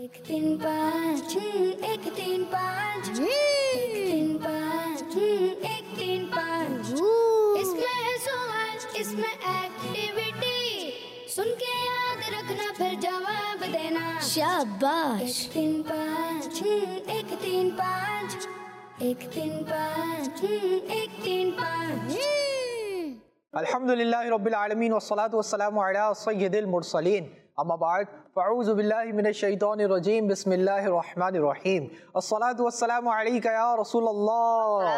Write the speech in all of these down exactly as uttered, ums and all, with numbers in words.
एक तीन पाँच एक तीन पाँच एक तीन पाँच एक तीन पाँच इसमें है सवाल इसमें एक्टिविटी सुन के याद रखना फिर जवाब देना शाबाश। एक तीन पाँच एक तीन पाँच एक तीन पाँच एक तीन पाँच। अल्हम्दुलिल्लाहि रब्बिल आलमीन वस्सलातु वस्सलामु अला सय्यिदिल मुरसलीन अम्मा बाद फ़अऊज़ु बिल्लाहि मिनश शैतानिर रजीम बिस्मिल्लाहिर रहमानिर रहीम अस्सलातु वस्सलामु अलैका या रसूलल्लाह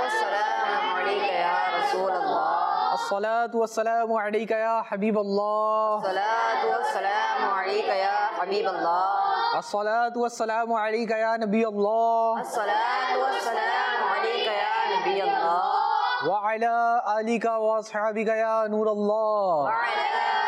अस्सलातु वस्सलामु अलैका या हबीबल्लाह अस्सलातु वस्सलामु अलैका या नबीअल्लाह व अला आलिका व अस्हाबिका या नूरल्लाह।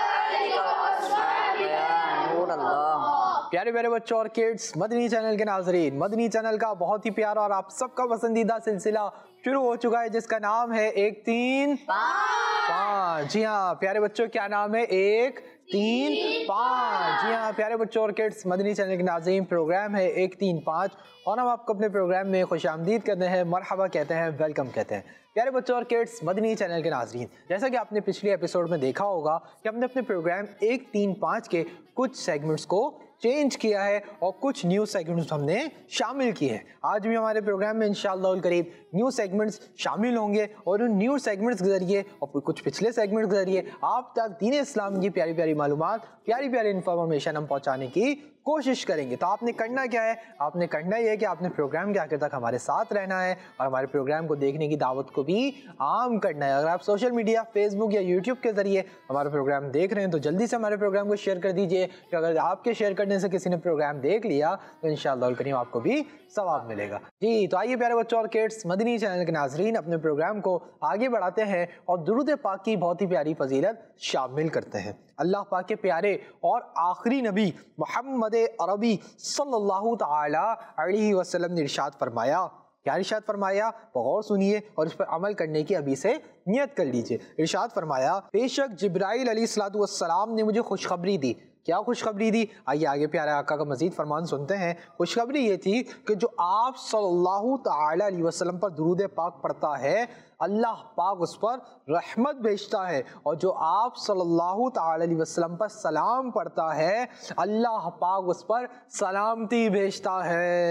प्यारे प्यारे बच्चों और किड्स, मदनी चैनल के नाजरीन, मदनी चैनल का बहुत ही प्यारा और आप सबका पसंदीदा सिलसिला शुरू हो चुका है जिसका नाम है एक तीन पाँच। जी हाँ प्यारे बच्चों, क्या नाम है? एक तीन पाँच। जी हाँ प्यारे बच्चों और किड्स, मदनी चैनल के नाज़रीन, प्रोग्राम है एक तीन पाँच और हम आपको अपने प्रोग्राम में खुशामदीद कहते हैं, मरहबा कहते हैं, वेलकम कहते हैं। प्यारे बच्चों और किड्स, मदनी चैनल के नाज़रीन, जैसा कि आपने पिछले एपिसोड में देखा होगा कि हमने अपने प्रोग्राम एक तीन पाँच के कुछ सेगमेंट्स को चेंज किया है और कुछ न्यू सेगमेंट्स हमने शामिल किए हैं। आज भी हमारे प्रोग्राम में इंशाअल्लाह करीब न्यू सेगमेंट्स शामिल होंगे और उन न्यू सेगमेंट्स के ज़रिए और कुछ पिछले सेगमेंट्स के ज़रिए आप तक दीन इस्लाम की प्यारी प्यारी मालूमात, प्यारी प्यारी इन्फॉर्मेशन हम पहुँचाने की कोशिश करेंगे। तो आपने करना क्या है? आपने करना ही है कि आपने प्रोग्राम के आखिर तक हमारे साथ रहना है और हमारे प्रोग्राम को देखने की दावत को भी आम करना है। अगर आप सोशल मीडिया, फेसबुक या यूट्यूब के ज़रिए हमारा प्रोग्राम देख रहे हैं तो जल्दी से हमारे प्रोग्राम को शेयर कर दीजिए कि अगर आपके शेयर करने से किसी ने प्रोग्राम देख लिया तो इंशाअल्लाह करीम आपको भी सवाब मिलेगा। जी तो आइए प्यारे बच्चों और किड्स, मदनी चैनल के नाजरीन, अपने प्रोग्राम को आगे बढ़ाते हैं और दुरूद पाक की बहुत ही प्यारी फजीलत शामिल करते हैं। अल्लाह पाक के प्यारे और आखिरी नबी मोहम्मद अरबी सल्लल्लाहु ताला अलैहि वसल्लम ने इरशाद फरमाया। क्या इरशाद फरमाया? गौर सुनिए और इस पर अमल करने की अभी से नियत कर लीजिए। इरशाद फरमाया, बेशक जिब्राइल अलैहिस्सलातु वस्सलाम ने मुझे खुशखबरी दी। क्या खुशखबरी दी? आइए आगे प्यारे आका का मजीद फरमान सुनते हैं। खुशखबरी ये थी कि जो आप सल्लल्लाहु ताला अलैहि वसल्लम पर दुरूद पाक पढ़ता है, अल्लाह पाक उस पर रहमत भेजता है, और जो आप सल्लल्लाहु ताला अलैहि वसल्लम पर सलाम पढ़ता है, अल्लाह पाक उस पर सलामती भेजता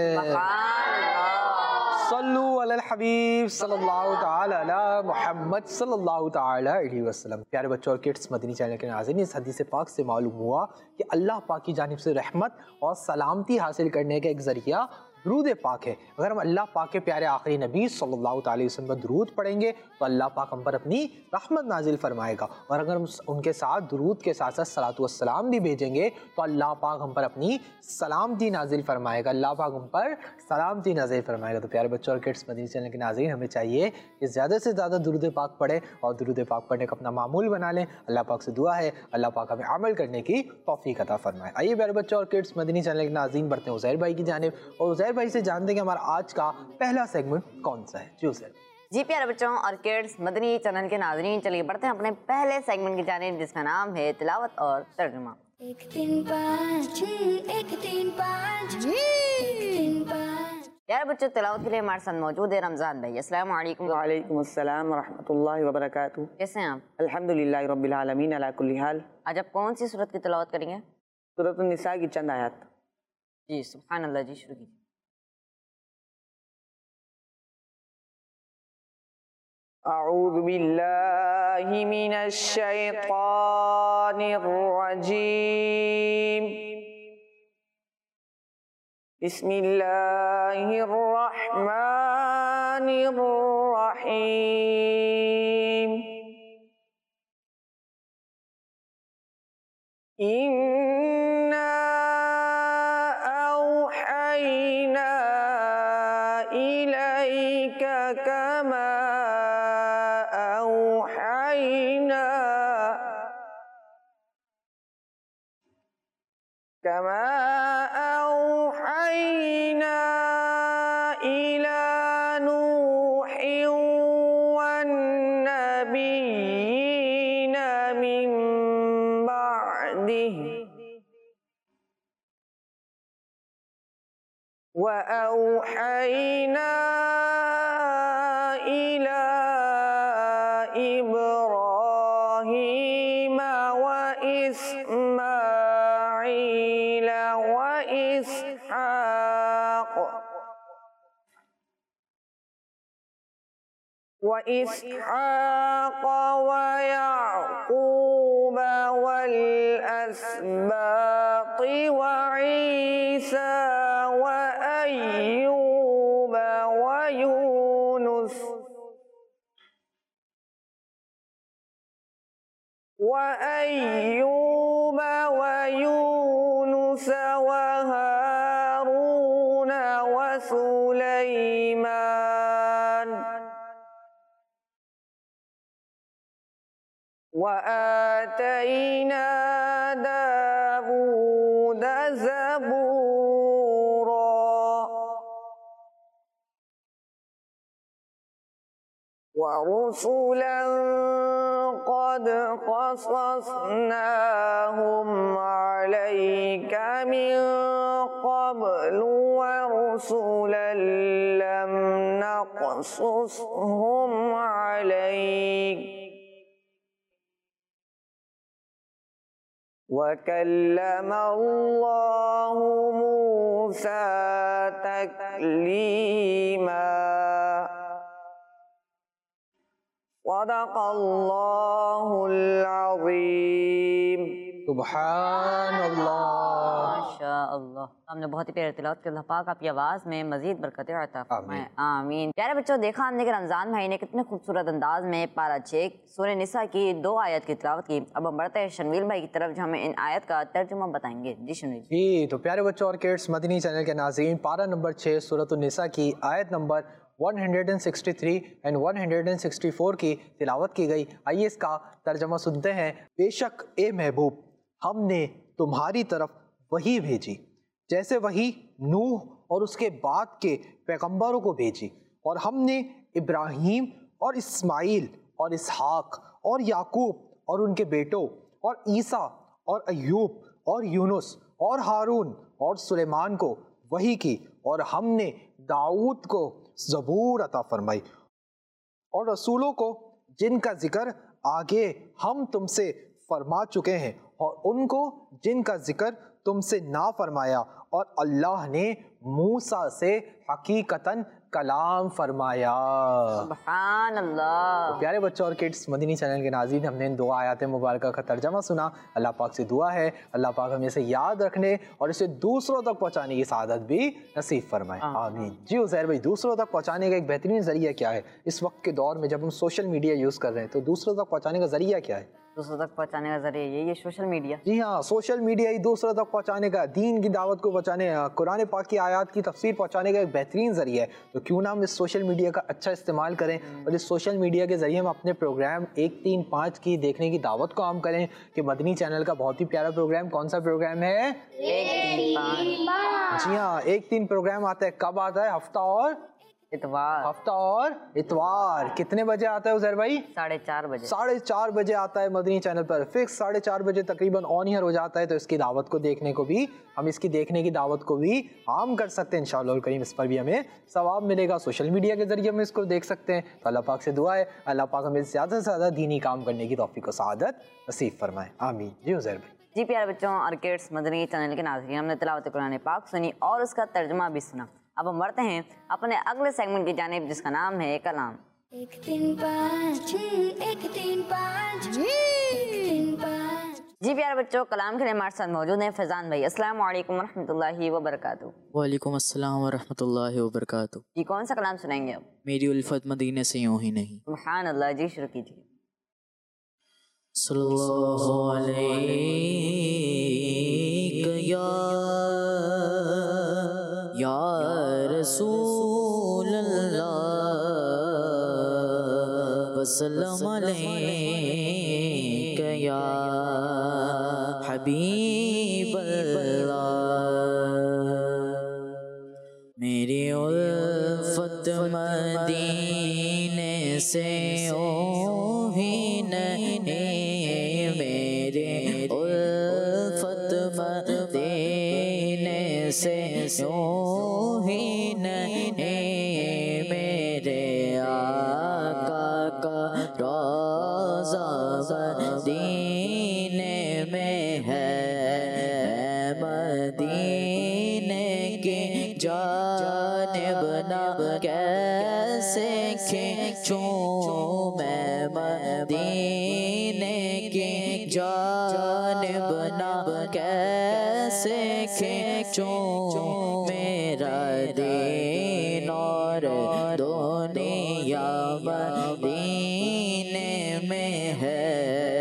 है। सल्लु अलल हबीब सल्लल्लाहु ताला अला मुहम्मद सल्लल्लाहु ताला अलैहि वसल्लम। प्यारे बच्चों और किड्स, मदनी चैनल के नाज़रीन, इस हदीस पाक से मालूम हुआ कि अल्लाह पाक की जानिब से रहमत और सलामती हासिल करने का एक ज़रिया दुरूद पाक है। अगर हम अल्लाह पाक के प्यारे आखिरी नबी सल्लल्लाहु अलैहि वसल्लम पर दुरूद पढ़ेंगे तो अल्लाह पाक हम पर अपनी रहमत नाजिल फरमाएगा, और अगर हम उनके साथ दुरूद के साथ साथ सलातु वस्सलाम भी भेजेंगे तो अल्लाह पाक हम पर अपनी सलामती नाजिल फरमाएगा। अल्लाह पाक हम पर सलामती नाजिल फरमाएगा। तो प्यारे बच्चों और किड्स, मदनी चैनल के नाज़रीन, हमें चाहिए कि ज़्यादा से ज़्यादा दुरूद पाक पढ़ें और दुरूद पाक पढ़ने का अपना मामूल बना लें। अल्लाह पाक से दुआ है अल्लाह पाक हमें अमल करने की तौफीक अता फरमाए। आइए प्यारे बच्चों और किड्स, मदनी चैनल के नाज़रीन, बढ़ते हैं उज़ैर भाई की जानिब और उज़ैर भाई से जानते हैं कि हमारा आज का पहला सेगमेंट कौन सा है। जी उज़ैर। जी प्यारे बच्चों और किड्स, मदनी चैनल के नाज़रीन, चलिए बढ़ते हैं अपने पहले सेगमेंट की जानिब जिसका नाम है तिलावत और तर्जुमा। एक तीन पाँच एक तीन पाँच एक तीन पाँच। यार बच्चों, तिलावत के लिए हमारे साथ मौजूद है रमज़ान भाई। अस्सलाम वालेकुम। वालेकुम अस्सलाम व रहमतुल्लाहि व बरकातुहू। कैसे हैं आप? अल्हम्दुलिल्लाहि रब्बिल आलमीन अला कुल्ली हाल। आज आप कौन सी सूरत की तिलावत करेंगे? सूरत निसा की चंद आयत। जी सुभान अल्लाह, जी शुरू कीजिए। अऊज़ु बिल्लाहि मिनश शैतानिर रजीम। बिस्मिल्लाहिर रहमानिर रहीम। इन्ना औहैना इलैका कमा औहैना कमा औहैना इला नूहिन वन्नबिय्यीना मिन बअदिही वअौहैना इला इब्राहीम व इस्माईल व इसहाक़ व इसहाक़ व याक़ूब वल अस्बात व ईसा व अय्यूब व यूनुस व अय्यूब व यूनुस व हारून व सुलैमान व आतैना दाऊद ज़बूरा व रुसुलन क़द क़सस्नाहुम अलैका मिन क़ब्लु व रुसुलन लम नक़सुसहुम अलैक वकल्लम अल्लाहु मूसा तकलीमा सदक़ल्लाहुल अज़ीम। सुभान अल्लाह। माशाअल्लाह। हमने बहुत ही प्यारी तिलावत की। अल्लाह पाक आपकी आवाज़ में मज़ीद बरकतें अता फरमाए। आमीन। प्यारे बच्चों, देखा हमने कि रमज़ान भाई ने कितने खूबसूरत अंदाज में पारा छः सूरह निसा की दो आयत की तिलावत की। अब हम बढ़ते हैं शनवील भाई की तरफ, जो हमें इन आयत का तर्जुमा बताएंगे। जी शनवील जी। तो प्यारे बच्चों और किड्स मदनी चैनल के नाज़रीन, पारा नंबर छः सूरत निसा की आयत नंबर एक सौ तिरसठ एंड एक सौ चौंसठ की तिलावत की गई। आइए इसका तर्जमा सुनते हैं। बेशक ए महबूब, हमने तुम्हारी तरफ वही भेजी जैसे वही नूह और उसके बाद के पैगंबरों को भेजी, और हमने इब्राहीम और इस्माइल और इसहाक और याकूब और उनके बेटों और ईसा और अय्यूब और यूनुस और हारून और सुलेमान को वही की, और हमने दाऊद को ज़बूर अता फरमाई, और रसूलों को जिनका जिक्र आगे हम तुमसे फरमा चुके हैं, और उनको जिनका जिक्र तुमसे ना फरमाया, और अल्लाह ने मूसा से हकीकतन कलाम फरमाया। सुभान अल्लाह। तो प्यारे बच्चों और किड्स मदनी चैनल के नाज़रीन, हमने इन दो आयत मुबारक का तर्जमा सुना। अल्लाह पाक से दुआ है अल्लाह पाक हमें इसे याद रखने और इसे दूसरों तक पहुंचाने की सआदत भी नसीब फरमाए। आमीन। जी उज़ैर भाई, दूसरों तक पहुंचाने का एक बेहतरीन ज़रिया क्या है इस वक्त के दौर में जब हम सोशल मीडिया यूज़ कर रहे हैं? तो दूसरों तक पहुँचाने का ज़रिया क्या है? दूसरों तक पहुँचाने का ज़रिया यही है, सोशल मीडिया। जी हाँ, सोशल मीडिया ही दूसरों तक पहुँचाने का, दीन की दावत को पहुँचाने, कुरान पाक की आयत की तफसीर पहुँचाने का एक बेहतरीन ज़रिया है। तो क्यों ना हम इस सोशल मीडिया का अच्छा इस्तेमाल करें और इस सोशल मीडिया के ज़रिए हम अपने प्रोग्राम एक तीन पाँच की देखने की दावत को आम करें कि मदनी चैनल का बहुत ही प्यारा प्रोग्राम, कौन सा प्रोग्राम है? एक तीन पाँच। जी हाँ, एक तीन प्रोग्राम आता है। कब आता है? हफ्ता और इतवार। हफ्ता और इतवार। कितने बजे आता है उज़ैर भाई? साढ़े चार बजे। साढ़े चार बजे आता है मदनी चैनल पर, फिक्स साढ़े चार बजे तकरीबन ऑन ईयर हो जाता है। तो इसकी दावत को देखने को भी हम इसकी देखने की दावत को भी आम कर सकते हैं इंशाअल्लाह करीम। इस पर भी हमें सवाब मिलेगा। सोशल मीडिया के जरिए हम इसको देख सकते हैं। तो अल्लाह पाक से दुआ है अल्लाह पाक हमें ज़्यादा से ज़्यादा दीनी काम करने की तौफीक और सआदत नसीब फरमाए। आमीन। जी उज़ैर भाई। जी प्यारे बच्चों और किड्स मदनी चैनल के नाज़रीन, हमने तिलावत कुरान पाक सुनी और उसका तर्जुमा भी सुना। अब हम बढ़ते हैं अपने अगले सेगमेंट की जानिब, जिसका नाम है कलाम। एक तीन पाँच, एक तीन पाँच, एक तीन पाँच। जी प्यारे बच्चों, कलाम के लिए हमारे साथ मौजूद हैं फैज़ान भाई। अस्सलाम वालेकुम वरहमतुल्लाहि वबरकातुहू। वालेकुम अस्सलाम वरहमतुल्लाहि वबरकातुहू। जी कौन सा कलाम सुनाएंगे अब? मेरी उल्फत मदीने से यूं ही नहीं। सुभान अल्लाह। जी शुरू कीजिए। सल्लल्लाहु अलैहि या रसूल अल्लाह वसल्लम अलैका या हबीब अल्लाह। मेरी उल्फत मदीने से ओ ही नहीं, मेरे उल्फत मदीने से यूं ही नहीं मेरे आका का रोज़ा मदीने में है, मदीने की जानिब ना कैसे खींचूं मैं, मदीने की जानिब ना कैसे खींचूं, मेरा दीन और दुनिया मदीने में है।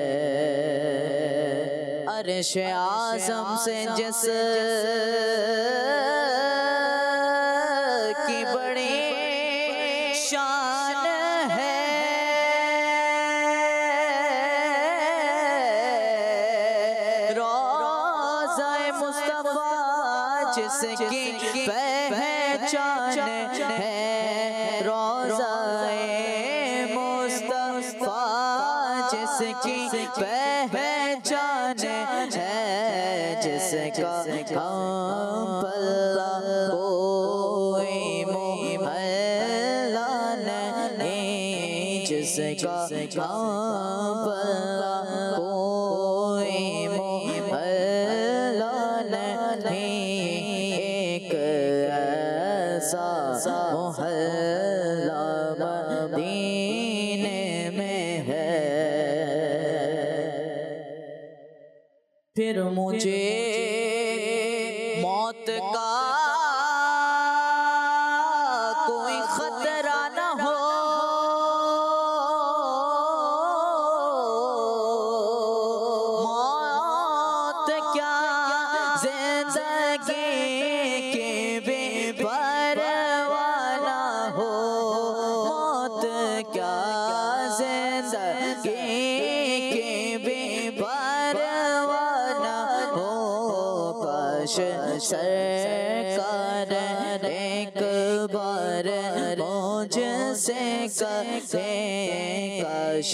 अर्श आज़म से जिस की बड़ी शान है, रोज़ा मुस्तफ़ा जिसकी पहचान है, रोज़ा मुस्तफ़ा जिसकी पहचान है, जिसका हम पल्ला कोई मोहल्ला नहीं, जिसका हम पल्ला कोई मोहल्ला नहीं, एक ऐसा मोहल्ला मदीने में है। फिर मुझे मौत का कोई खतरा न हो, मौत क्या जिंदगी की भी परवाह न हो, मौत क्या जिंदगी की भी परवाह न हो, काश सरकार एक बार मुझसे कहे, काश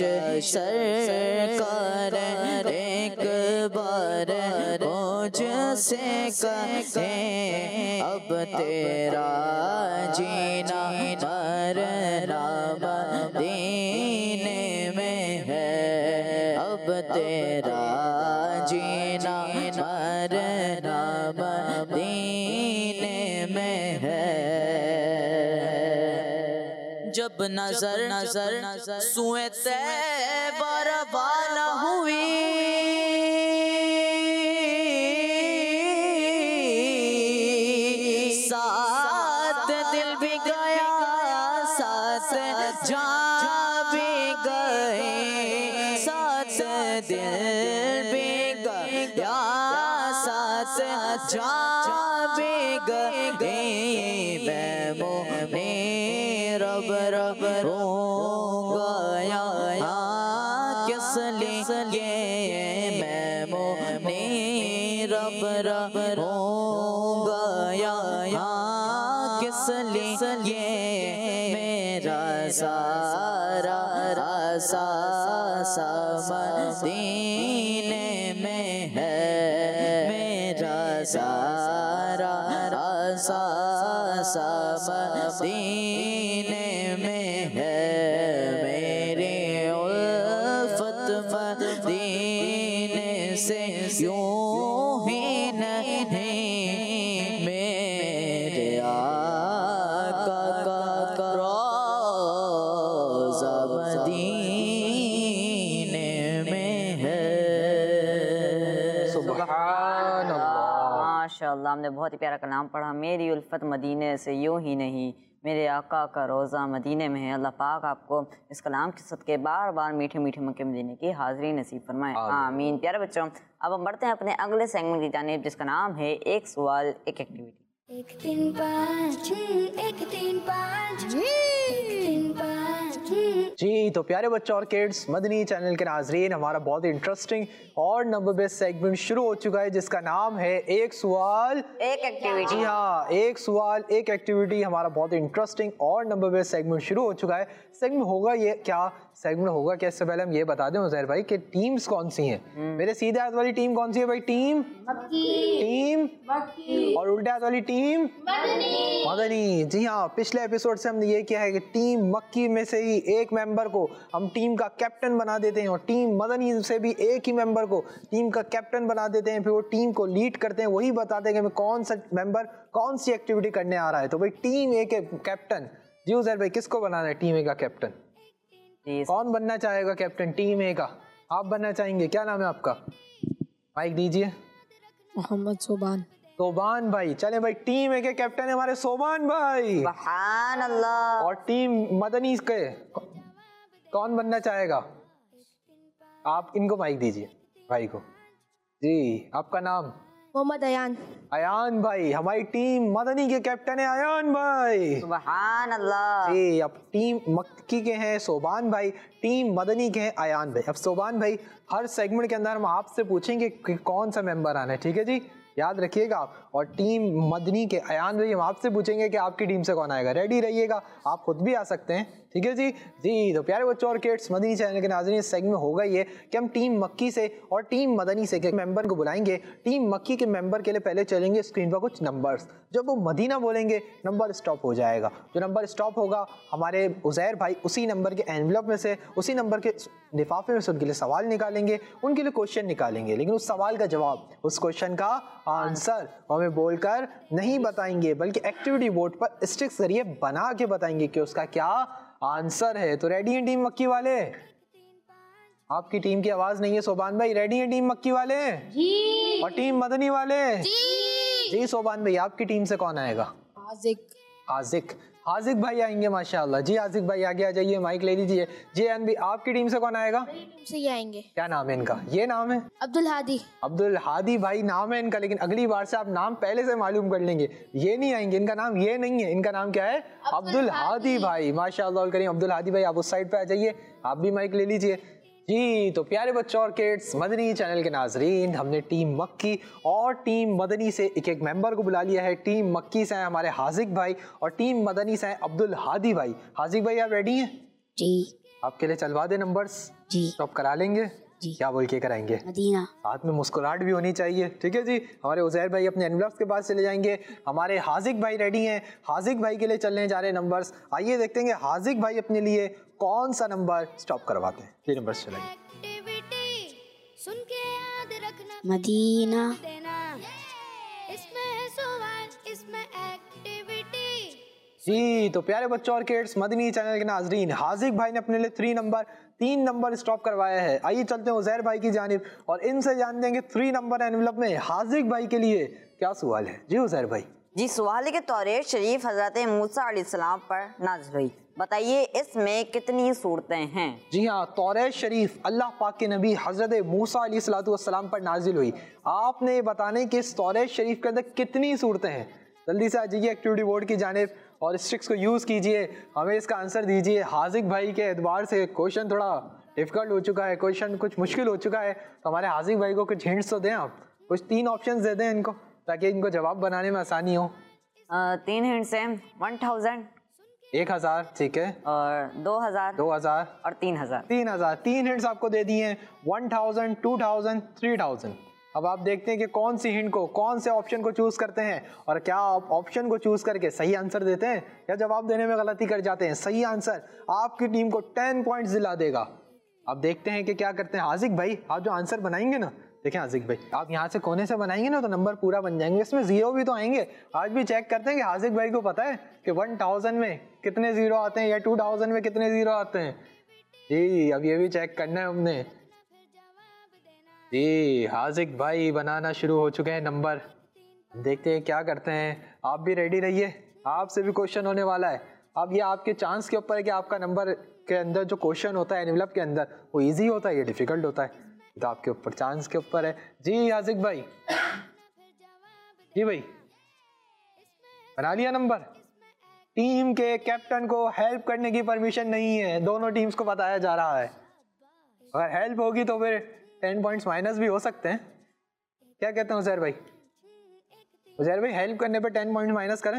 सरकार एक बार मुझसे कहे, अब तेरा जीना मरना मदीने में है, अब तेरा जीना मरना मदीने में है। जब नजर नजर नजर सुए तैबा रवाना हुई, साथ दिल भी गया साथ जान भी गए, साथ दिल भी गया साथ जान भी गए, मैं मोहने रब रब रोऊंगा यहाँ किस लिए, मैं मोहने रब रब रोऊंगा यहाँ किस लिए, मेरा सारा रासा मदीने में है, मेरा सारा रासा मदीने में है, मेरी उल्फत मदीने से यूं ही नहीं मेरे आका का रोज़ा मदीने में है। सुभान अल्लाह। माशाअल्लाह, हमने बहुत ही प्यारा कलाम पढ़ा। मेरी उल्फत मदीने से यूं ही नहीं मेरे आका का रोज़ा मदीने में है। अल्लाह पाक आपको इस कलाम के सदके बार बार मीठे मीठे मक्के मदीने की हाज़िरी नसीब फरमाए, आमीन। प्यारे बच्चों, अब हम बढ़ते हैं अपने अगले सेगमेंट की जानिब, जिसका नाम है एक सवाल एक एक्टिविटी। एक तीन पाँच एक तीन पाँच एक तीन पाँच जी तो प्यारे बच्चों और किड्स, मदनी चैनल के नाजरीन, हमारा बहुत इंटरेस्टिंग और नंबर बेस्ड सेगमेंट शुरू हो चुका है जिसका नाम है एक सवाल एक एक्टिविटी। जी हाँ, एक सवाल एक एक्टिविटी। हमारा बहुत इंटरेस्टिंग और नंबर बेस्ड सेगमेंट शुरू हो चुका है। सेगमेंट होगा ये क्या सेगमेंट होगा क्या इससे पहले हम ये बता दें उज़ैर भाई कि टीम्स कौन सी हैं। मेरे सीधे हाथ वाली टीम कौन सी है भाई? टीम टीम और उल्टे हाथ वाली टीम मदनी। जी हाँ, पिछले एपिसोड से हमने ये किया है कि टीम मक्की में से ही एक मेंबर को हम टीम का कैप्टन बना देते हैं और टीम मदनी से भी एक ही मेंबर को टीम का कैप्टन बना देते हैं। फिर वो टीम को लीड करते हैं, वही बताते हैं कि कौन सा मेंबर कौन सी एक्टिविटी करने आ रहा है। तो भाई टीम ए के कैप्टन, जी उज़ैर भाई किसको बनाना है टीम ए का कैप्टन? कौन बनना चाहेगा कैप्टन टीम ए का? आप बनना चाहेंगे, क्या नाम है आपका? माइक दीजिए। मोहम्मद सोबान। सोबान भाई, चले भाई टीम ए के कैप्टन है हमारे सोबान भाई। सुभान अल्लाह। और टीम मदनी के कौन बनना चाहेगा? आप इनको माइक दीजिए भाई को। जी आपका नाम? मोहम्मद अयान। अयान भाई, हमारी टीम मदनी के कैप्टन है अयान भाई। सुभान अल्लाह। जी अब टीम मक्की के हैं सोबान भाई, टीम मदनी के हैं अयान भाई। अब सोबान भाई, हर सेगमेंट के अंदर हम आपसे पूछेंगे कि कौन सा मेंबर आना है, ठीक है जी, याद रखिएगा आप। और टीम मदनी के अयान भाई, हम आपसे पूछेंगे कि आपकी टीम से कौन आएगा। रेडी रहिएगा, आप खुद भी आ सकते हैं, ठीक है जी। जी तो प्यारे बच्चों और किड्स, मदनी चैनल के नाज़रीन, इस सेगमेंट होगा ये कि हम टीम मक्की से और टीम मदनी से के मेंबर को बुलाएंगे। टीम मक्की के मेंबर के लिए पहले चलेंगे स्क्रीन पर कुछ नंबर्स, जब वो मदीना बोलेंगे नंबर स्टॉप हो जाएगा। जो नंबर स्टॉप होगा हमारे उज़ैर भाई उसी नंबर के एनवलप में से, उसी नंबर के लिफाफे में से उनके लिए सवाल निकालेंगे, उनके लिए क्वेश्चन निकालेंगे, लेकिन उस सवाल का जवाब, उस क्वेश्चन का आंसर हमें बोलकर नहीं बताएंगे, बल्कि एक्टिविटी बोर्ड पर स्टिक्स जरिए बना के बताएंगे कि उसका क्या आंसर है। तो रेडी हैं टीम मक्की वाले? आपकी टीम की आवाज नहीं है सोबान भाई। रेडी हैं टीम मक्की वाले? जी। और टीम मदनी वाले? जी। जी सोबान भाई, आपकी टीम से कौन आएगा? आजिक। आजिक हाजिक भाई आएंगे माशाल्लाह। जी आजिक भाई आगे आ जाइए, माइक ले लीजिए। जी अनबी, आपकी टीम से कौन आएगा? टीम से ये आएंगे। क्या नाम है इनका? ये नाम है अब्दुल हादी। अब्दुल हादी भाई नाम है इनका, लेकिन अगली बार से आप नाम पहले से मालूम कर लेंगे। ये नहीं आएंगे, इनका नाम ये नहीं है, इनका नाम क्या है? अब्दुल हादी भाई। माशाल्लाह करीम अब्दुल हादी भाई, आप उस साइड पे आ जाइए, आप भी माइक ले लीजिए। जी तो प्यारे बच्चों और किड्स, मदनी चैनल के नाजरीन, हमने टीम मक्की और टीम मदनी से एक एक मेंबर को बुला लिया है। टीम मक्की से हैं हमारे हाजिक भाई और टीम मदनी से हैं अब्दुल हादी भाई। हाजिक भाई आप रेडी हैं? जी। आपके लिए चलवा दे नंबर्स? जी। स्टॉप करा लेंगे? जी। क्या बोल के कराएंगे? मदीना। साथ में मुस्कुराहट भी होनी चाहिए, ठीक है जी। हमारे उज़ैर भाई अपने एनवलप्स के पास चले जाएंगे। हमारे हाजिक भाई रेडी हैं, हाजिक भाई के लिए चलने जा रहे हैं नंबर्स। आइए देखते हैं कि हाजिक भाई अपने लिए कौन सा नंबर स्टॉप करवाते हैं। ये नंबर चलेंगे। एक्टिविटी सुन के याद रखना, मदीना। देना, इसमें है सवाल, इसमें एक्टिविटी। जी तो प्यारे बच्चों और किड्स, मदनी चैनल के नाजरीन, हाजिक भाई ने अपने लिए थ्री नंबर तीन नंबर स्टॉप करवाया है। आइए चलते हैं उज़ैर भाई की जानिब और इनसे जान देंगे थ्री नंबर एनवलप में हाजिक भाई के लिए क्या सवाल है। जी उज़ैर भाई। जी सवाल है कि तौरेत शरीफ हजरत मूसा अलैहिस्सलाम पर नाज़िल हुई, बताइए इसमें कितनी सूरतें हैं? जी हाँ, तौरेत शरीफ अल्लाह पाक के नबी हजरत मूसा अलैहिस्सलाम पर नाजिल हुई। आपने ये बताने कि इस तौरेत शरीफ के अंदर कितनी सूरतें हैं। जल्दी से आ जाइए एक्टिविटी बोर्ड की जानिब और स्टिक्स को यूज़ कीजिए, हमें इसका आंसर दीजिए। हाजिक भाई के एतबार से क्वेश्चन थोड़ा डिफिकल्ट हो चुका है, क्वेश्चन कुछ मुश्किल हो चुका है, तो हमारे हाजिक भाई को कुछ हिंट्स तो दें आप, कुछ तीन ऑप्शंस दे दें इनको ताकि इनको जवाब बनाने में आसानी हो। आ, तीन हिंट्स हैं, वन थाउजेंड, एक हज़ार, ठीक है, और दो हज़ार, दो हज़ार और तीन हज़ार। तीन हज़ार तीन हिंट्स आपको दे दिए हैं, one thousand, two thousand, three thousand. अब आप देखते हैं कि कौन सी हिंट को, कौन से ऑप्शन को चूज करते हैं और क्या आप ऑप्शन को चूज करके सही आंसर देते हैं या जवाब देने में गलती कर जाते हैं। सही आंसर आपकी टीम को टेन पॉइंट्स दिला देगा। अब देखते हैं कि क्या करते हैं हाजिक भाई। आप जो आंसर बनाएंगे ना, देखें हाजिक भाई, आप यहाँ से कोने से बनाएंगे ना तो नंबर पूरा बन जाएंगे, इसमें जीरो भी तो आएंगे। आज भी चेक करते हैं कि हाजिक भाई को पता है कि वन थाउजेंड में कितने जीरो आते हैं या टू थाउजेंड में कितने जीरो आते हैं। जी अब ये भी चेक करना है हमने। जी हाजिक भाई बनाना शुरू हो चुके हैं नंबर, देखते हैं क्या करते हैं। आप भी रेडी रहिए, आपसे भी क्वेश्चन होने वाला है। अब ये आपके चांस के ऊपर है कि आपका नंबर के अंदर जो क्वेश्चन होता है एनवलप के अंदर वो इजी होता है या डिफिकल्ट होता है, तो आपके ऊपर, चांस के ऊपर है। जी हाजिक भाई, जी भाई बना लिया नंबर? टीम के कैप्टन को हेल्प करने की परमिशन नहीं है, दोनों टीम्स को बताया जा रहा है। अगर हेल्प होगी तो फिर टेन पॉइंट्स माइनस भी हो सकते हैं। क्या कहते हैं उजैर भाई? उजैर भाई हेल्प करने पे टेन पॉइंट माइनस करें?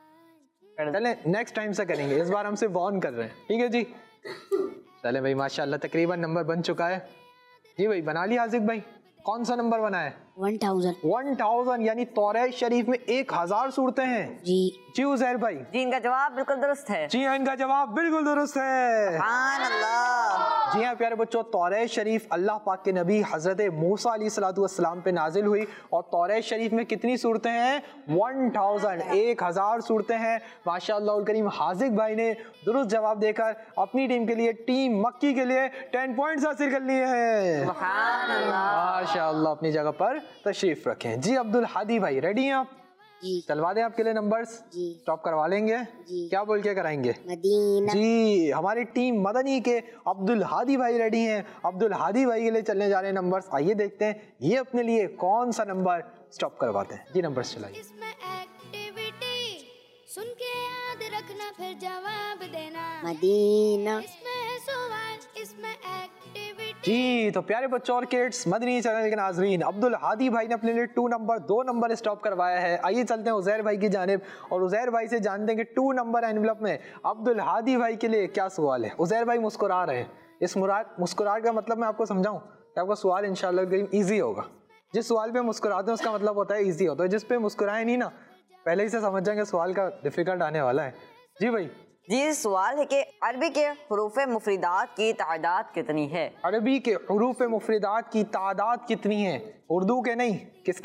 चले नेक्स्ट टाइम से करेंगे, इस बार हमसे वॉर्न कर रहे हैं, ठीक है जी। चले भाई माशाल्लाह तकरीबन नंबर बन चुका है जी। भाई बना लिया आसिफ भाई? कौन सा नंबर बना है? One thousand. वन थाउजेंड यानी तौरात शरीफ में एक हजार सूरतें हैं जी जी उजैर भाई। जी इनका जवाब बिल्कुल दुरुस्त है। जी हाँ इनका जवाब बिल्कुल दुरुस्त है। सुभान अल्लाह। जी हाँ प्यारे बच्चों, तौरात शरीफ अल्लाह पाक के नबी हजरत मूसा अलैहिस्सलातु वस्सलाम पे नाजिल हुई और तौरात शरीफ में कितनी सूरतें हैं? वन थाउजेंड, एक हजार सूरतें हैं। माशाअल्लाह उल करीम हाजिक भाई ने दुरुस्त जवाब देकर अपनी टीम के लिए, टीम मक्की के लिए टेन पॉइंट्स हासिल कर लिए हैं। सुभान अल्लाह। माशाअल्लाह अपनी जगह पर तशरीफ रखें जी। अब्दुल हादी भाई रेडी हैं आप? जी चलवा दें आपके लिए नंबर्स? जी स्टॉप करवा लेंगे? जी। क्या बोल के कराएंगे? मदीना। जी हमारी टीम मदनी के अब्दुल हादी भाई रेडी हैं। अब्दुल हादी भाई के लिए चलने जा रहे हैं नंबर्स। आइए देखते हैं ये अपने लिए कौन सा नंबर स्टॉप करवाते हैं जी। नंबर्स चलाइए। इसमें एक्टिविटी सुन के याद रखना फिर जवाब देना। मदीना। इसमें है सवाल, इसमें एक्टिविटी। जी तो प्यारे बच्चों और किड्स, मदनी चैनल के नाजरीन, अब्दुल हादी भाई ने अपने लिए टू नंबर दो नंबर स्टॉप करवाया है। आइए चलते हैं उजैर भाई की जानिब और उजैर भाई से जानते हैं कि टू नंबर एनवलप में अब्दुल हादी भाई के लिए क्या सवाल है। उजैर भाई मुस्कुरा रहे हैं, इस मुस्कुराहट का मतलब मैं आपको समझाऊं कि आपका सवाल इंशाल्लाह ईजी होगा। जिस सवाल पे मुस्कुराते हैं उसका मतलब होता है ईजी होता है, जिस पे मुस्कुराए नहीं ना पहले ही से समझ जाएंगे सवाल का डिफिकल्ट आने वाला है। जी भाई जी सवाल है कि अरबी के हुरूफ मुफरीदात की तादाद कितनी है? अरबी के हुरूफ मुफरीदात की तादाद कितनी है? उर्दू के नहीं, किसके?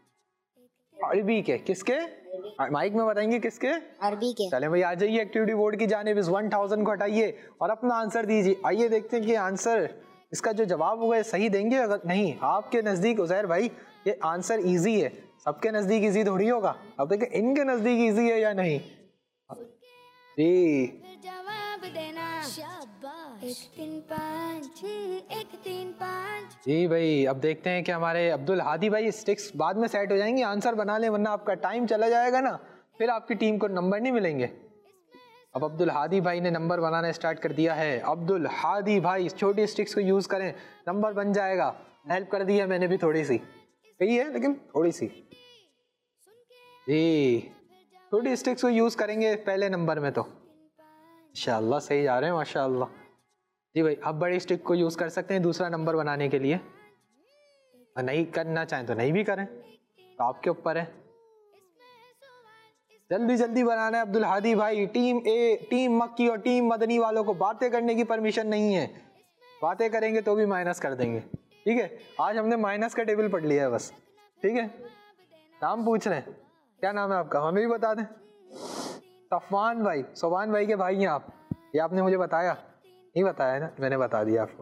अरबी के। किसके? माइक में बताएंगे किसके? अरबी के। चले भाई आ जाइए एक्टिविटी बोर्ड की जानिब, इस वन थाउजेंड को हटाइए और अपना आंसर दीजिए। आइए देखते हैं कि आंसर इसका जो जवाब होगा सही देंगे। अगर नहीं आपके नज़दीक उजैर भाई ये आंसर ईजी है, सबके नज़दीक ईजी थोड़ी होगा। अब देखिए इनके नज़दीक ईजी है या नहीं जी। फिर जवाब देना। शाबाश। एक तीन पाँच, हम्म, एक तीन पाँच। जी भाई अब देखते हैं कि हमारे अब्दुल हादी भाई स्टिक्स बाद में सेट हो जाएंगी, आंसर बना लें वरना आपका टाइम चला जाएगा ना, फिर आपकी टीम को नंबर नहीं मिलेंगे। अब अब्दुल हादी भाई ने नंबर बनाना स्टार्ट कर दिया है। अब्दुल हादी भाई छोटी स्टिक्स को यूज़ करें, नंबर बन जाएगा। हेल्प कर दी है मैंने भी थोड़ी सी, सही है लेकिन थोड़ी सी जी। छोटी स्टिक्स को यूज़ करेंगे पहले नंबर में तो माशाअल्लाह सही जा रहे हैं माशाअल्लाह जी। भाई अब बड़ी स्टिक को यूज़ कर सकते हैं दूसरा नंबर बनाने के लिए, और नहीं करना चाहें तो नहीं भी करें, तो आपके ऊपर है। जल्दी जल्दी बनाना है अब्दुल हादी भाई। टीम ए, टीम मक्की और टीम मदनी वालों को बातें करने की परमिशन नहीं है, बातें करेंगे तो भी माइनस कर देंगे, ठीक है। आज हमने माइनस का टेबल पढ़ लिया है बस, ठीक है। नाम पूछ रहे हैं, क्या नाम है आपका? हमें भी बता दें। सफवान भाई, सोबान भाई के भाई हैं आप, ये आपने मुझे बताया नहीं? बताया है ना, मैंने बता दिया आपको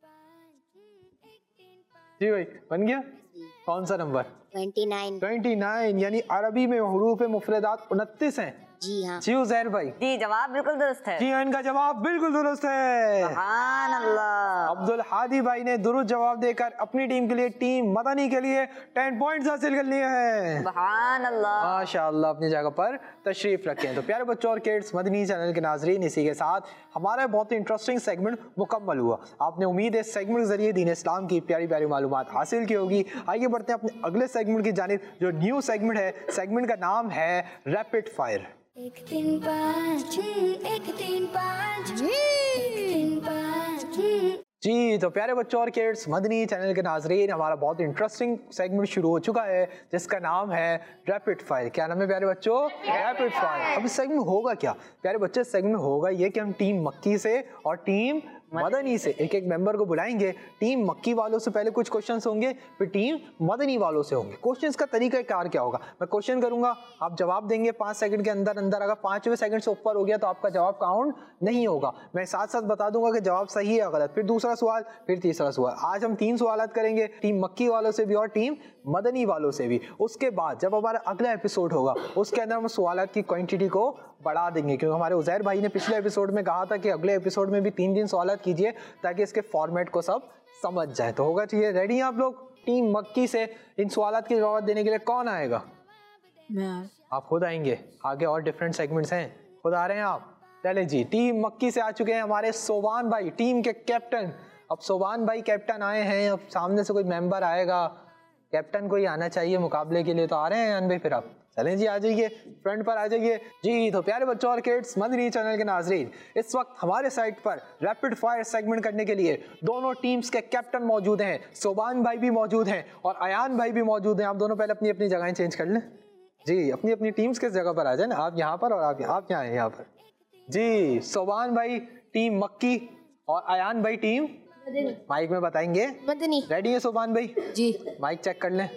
जी। भाई बन गया। कौन सा number? Twenty nine. Twenty nine यानी अरबी में हुरूफ मुफरदात उनतीस हैं। जी हाँ। जी उजैर भाई। जी जवाब बिल्कुल दुरुस्त है। जी हाँ इनका जवाब बिल्कुल दुरुस्त है। सुभान अल्लाह। अब्दुल हादी भाई ने दुरुस्त जवाब देकर अपनी टीम के लिए, टीम मदनी के लिए टेन पॉइंट्स हासिल कर लिए हैं। सुभान अल्लाह। माशाअल्लाह अपनी जगह पर तशरीफ रखें। तो प्यारे बच्चों और किड्स, मदनी चैनल के नाजरीन, इसी के साथ हमारा बहुत ही इंटरेस्टिंग सेगमेंट मुकम्मल हुआ। आपने उम्मीद है इस सेगमेंट के जरिए दीन इस्लाम की प्यारी प्यारी मालूमात हासिल की होगी। आइए बढ़ते हैं अपने अगले सेगमेंट की जानिब, जो न्यू सेगमेंट है। सेगमेंट का नाम है रैपिड फायर। एक तीन पाँच, हम्म, एक तीन पाँच, एक तीन पाँच, हम्म। जी तो प्यारे बच्चों और किड्स, मदनी चैनल के नाजरीन, हमारा बहुत इंटरेस्टिंग सेगमेंट शुरू हो चुका है जिसका नाम है रैपिड फायर। क्या नाम है प्यारे बच्चों? Rapid fire. अब इस सेगमेंट होगा क्या प्यारे बच्चे? सेगमेंट होगा ये कि हम टीम मक्की से और टीम मदनी से एक एक मेंबर को बुलाएंगे। टीम मक्की वालों से पहले कुछ क्वेश्चंस होंगे, फिर टीम मदनी वालों से होंगे। क्वेश्चंस का तरीका कार क्या होगा? मैं क्वेश्चन करूंगा, आप जवाब देंगे पाँच सेकंड के अंदर अंदर। अगर पाँचवें सेकंड से ऊपर हो गया तो आपका जवाब काउंट नहीं होगा। मैं साथ साथ बता दूंगा कि जवाब सही है या गलत, फिर दूसरा सवाल, फिर तीसरा सवाल। आज हम तीन सवाल करेंगे, टीम मक्की वालों से भी और टीम मदनी वालों से भी। उसके बाद जब हमारा अगला एपिसोड होगा उसके अंदर हम सवाल की क्वांटिटी को बढ़ा देंगे, क्योंकि हमारे उजैर भाई ने पिछले एपिसोड में कहा था कि अगले एपिसोड में भी तीन दिन सवाल कीजिए ताकि इसके फॉर्मेट को सब समझ जाए। तो होगा चाहिए रेडी हैं आप लोग? टीम मक्की से इन सवाल के जवाब देने के लिए कौन आएगा? मैं। आप खुद आएंगे? आगे और डिफरेंट सेगमेंट्स हैं, खुद आ रहे हैं आप? चले जी, टीम मक्की से आ चुके हैं हमारे सोबान भाई, टीम के कैप्टन। अब सोबान भाई कैप्टन आए हैं, अब सामने से कोई मेंबर आएगा, कैप्टन कोई आना चाहिए मुकाबले के लिए, तो आ रहे हैं अयान भाई फिर आप? चलें जी, आ जाइए, फ्रंट पर आ जाइए जी। तो प्यारे बच्चों और किड्स, मदनी चैनल के नाजरीन, इस वक्त हमारे साइट पर रैपिड फायर सेगमेंट करने के लिए दोनों टीम्स के कैप्टन मौजूद हैं, सोबान भाई भी मौजूद हैं और अयान भाई भी मौजूद हैं। आप दोनों पहले अपनी अपनी जगहें चेंज कर लें जी, अपनी अपनी टीम्स किस जगह पर आ जाए ना, आप यहाँ पर और आप आप यहाँ हैं यहाँ पर जी। सोबान भाई टीम मक्की और अयान भाई टीम माइक में बताएंगे मदनी। रेडी है सोबान भाई जी। माइक चेक कर लें।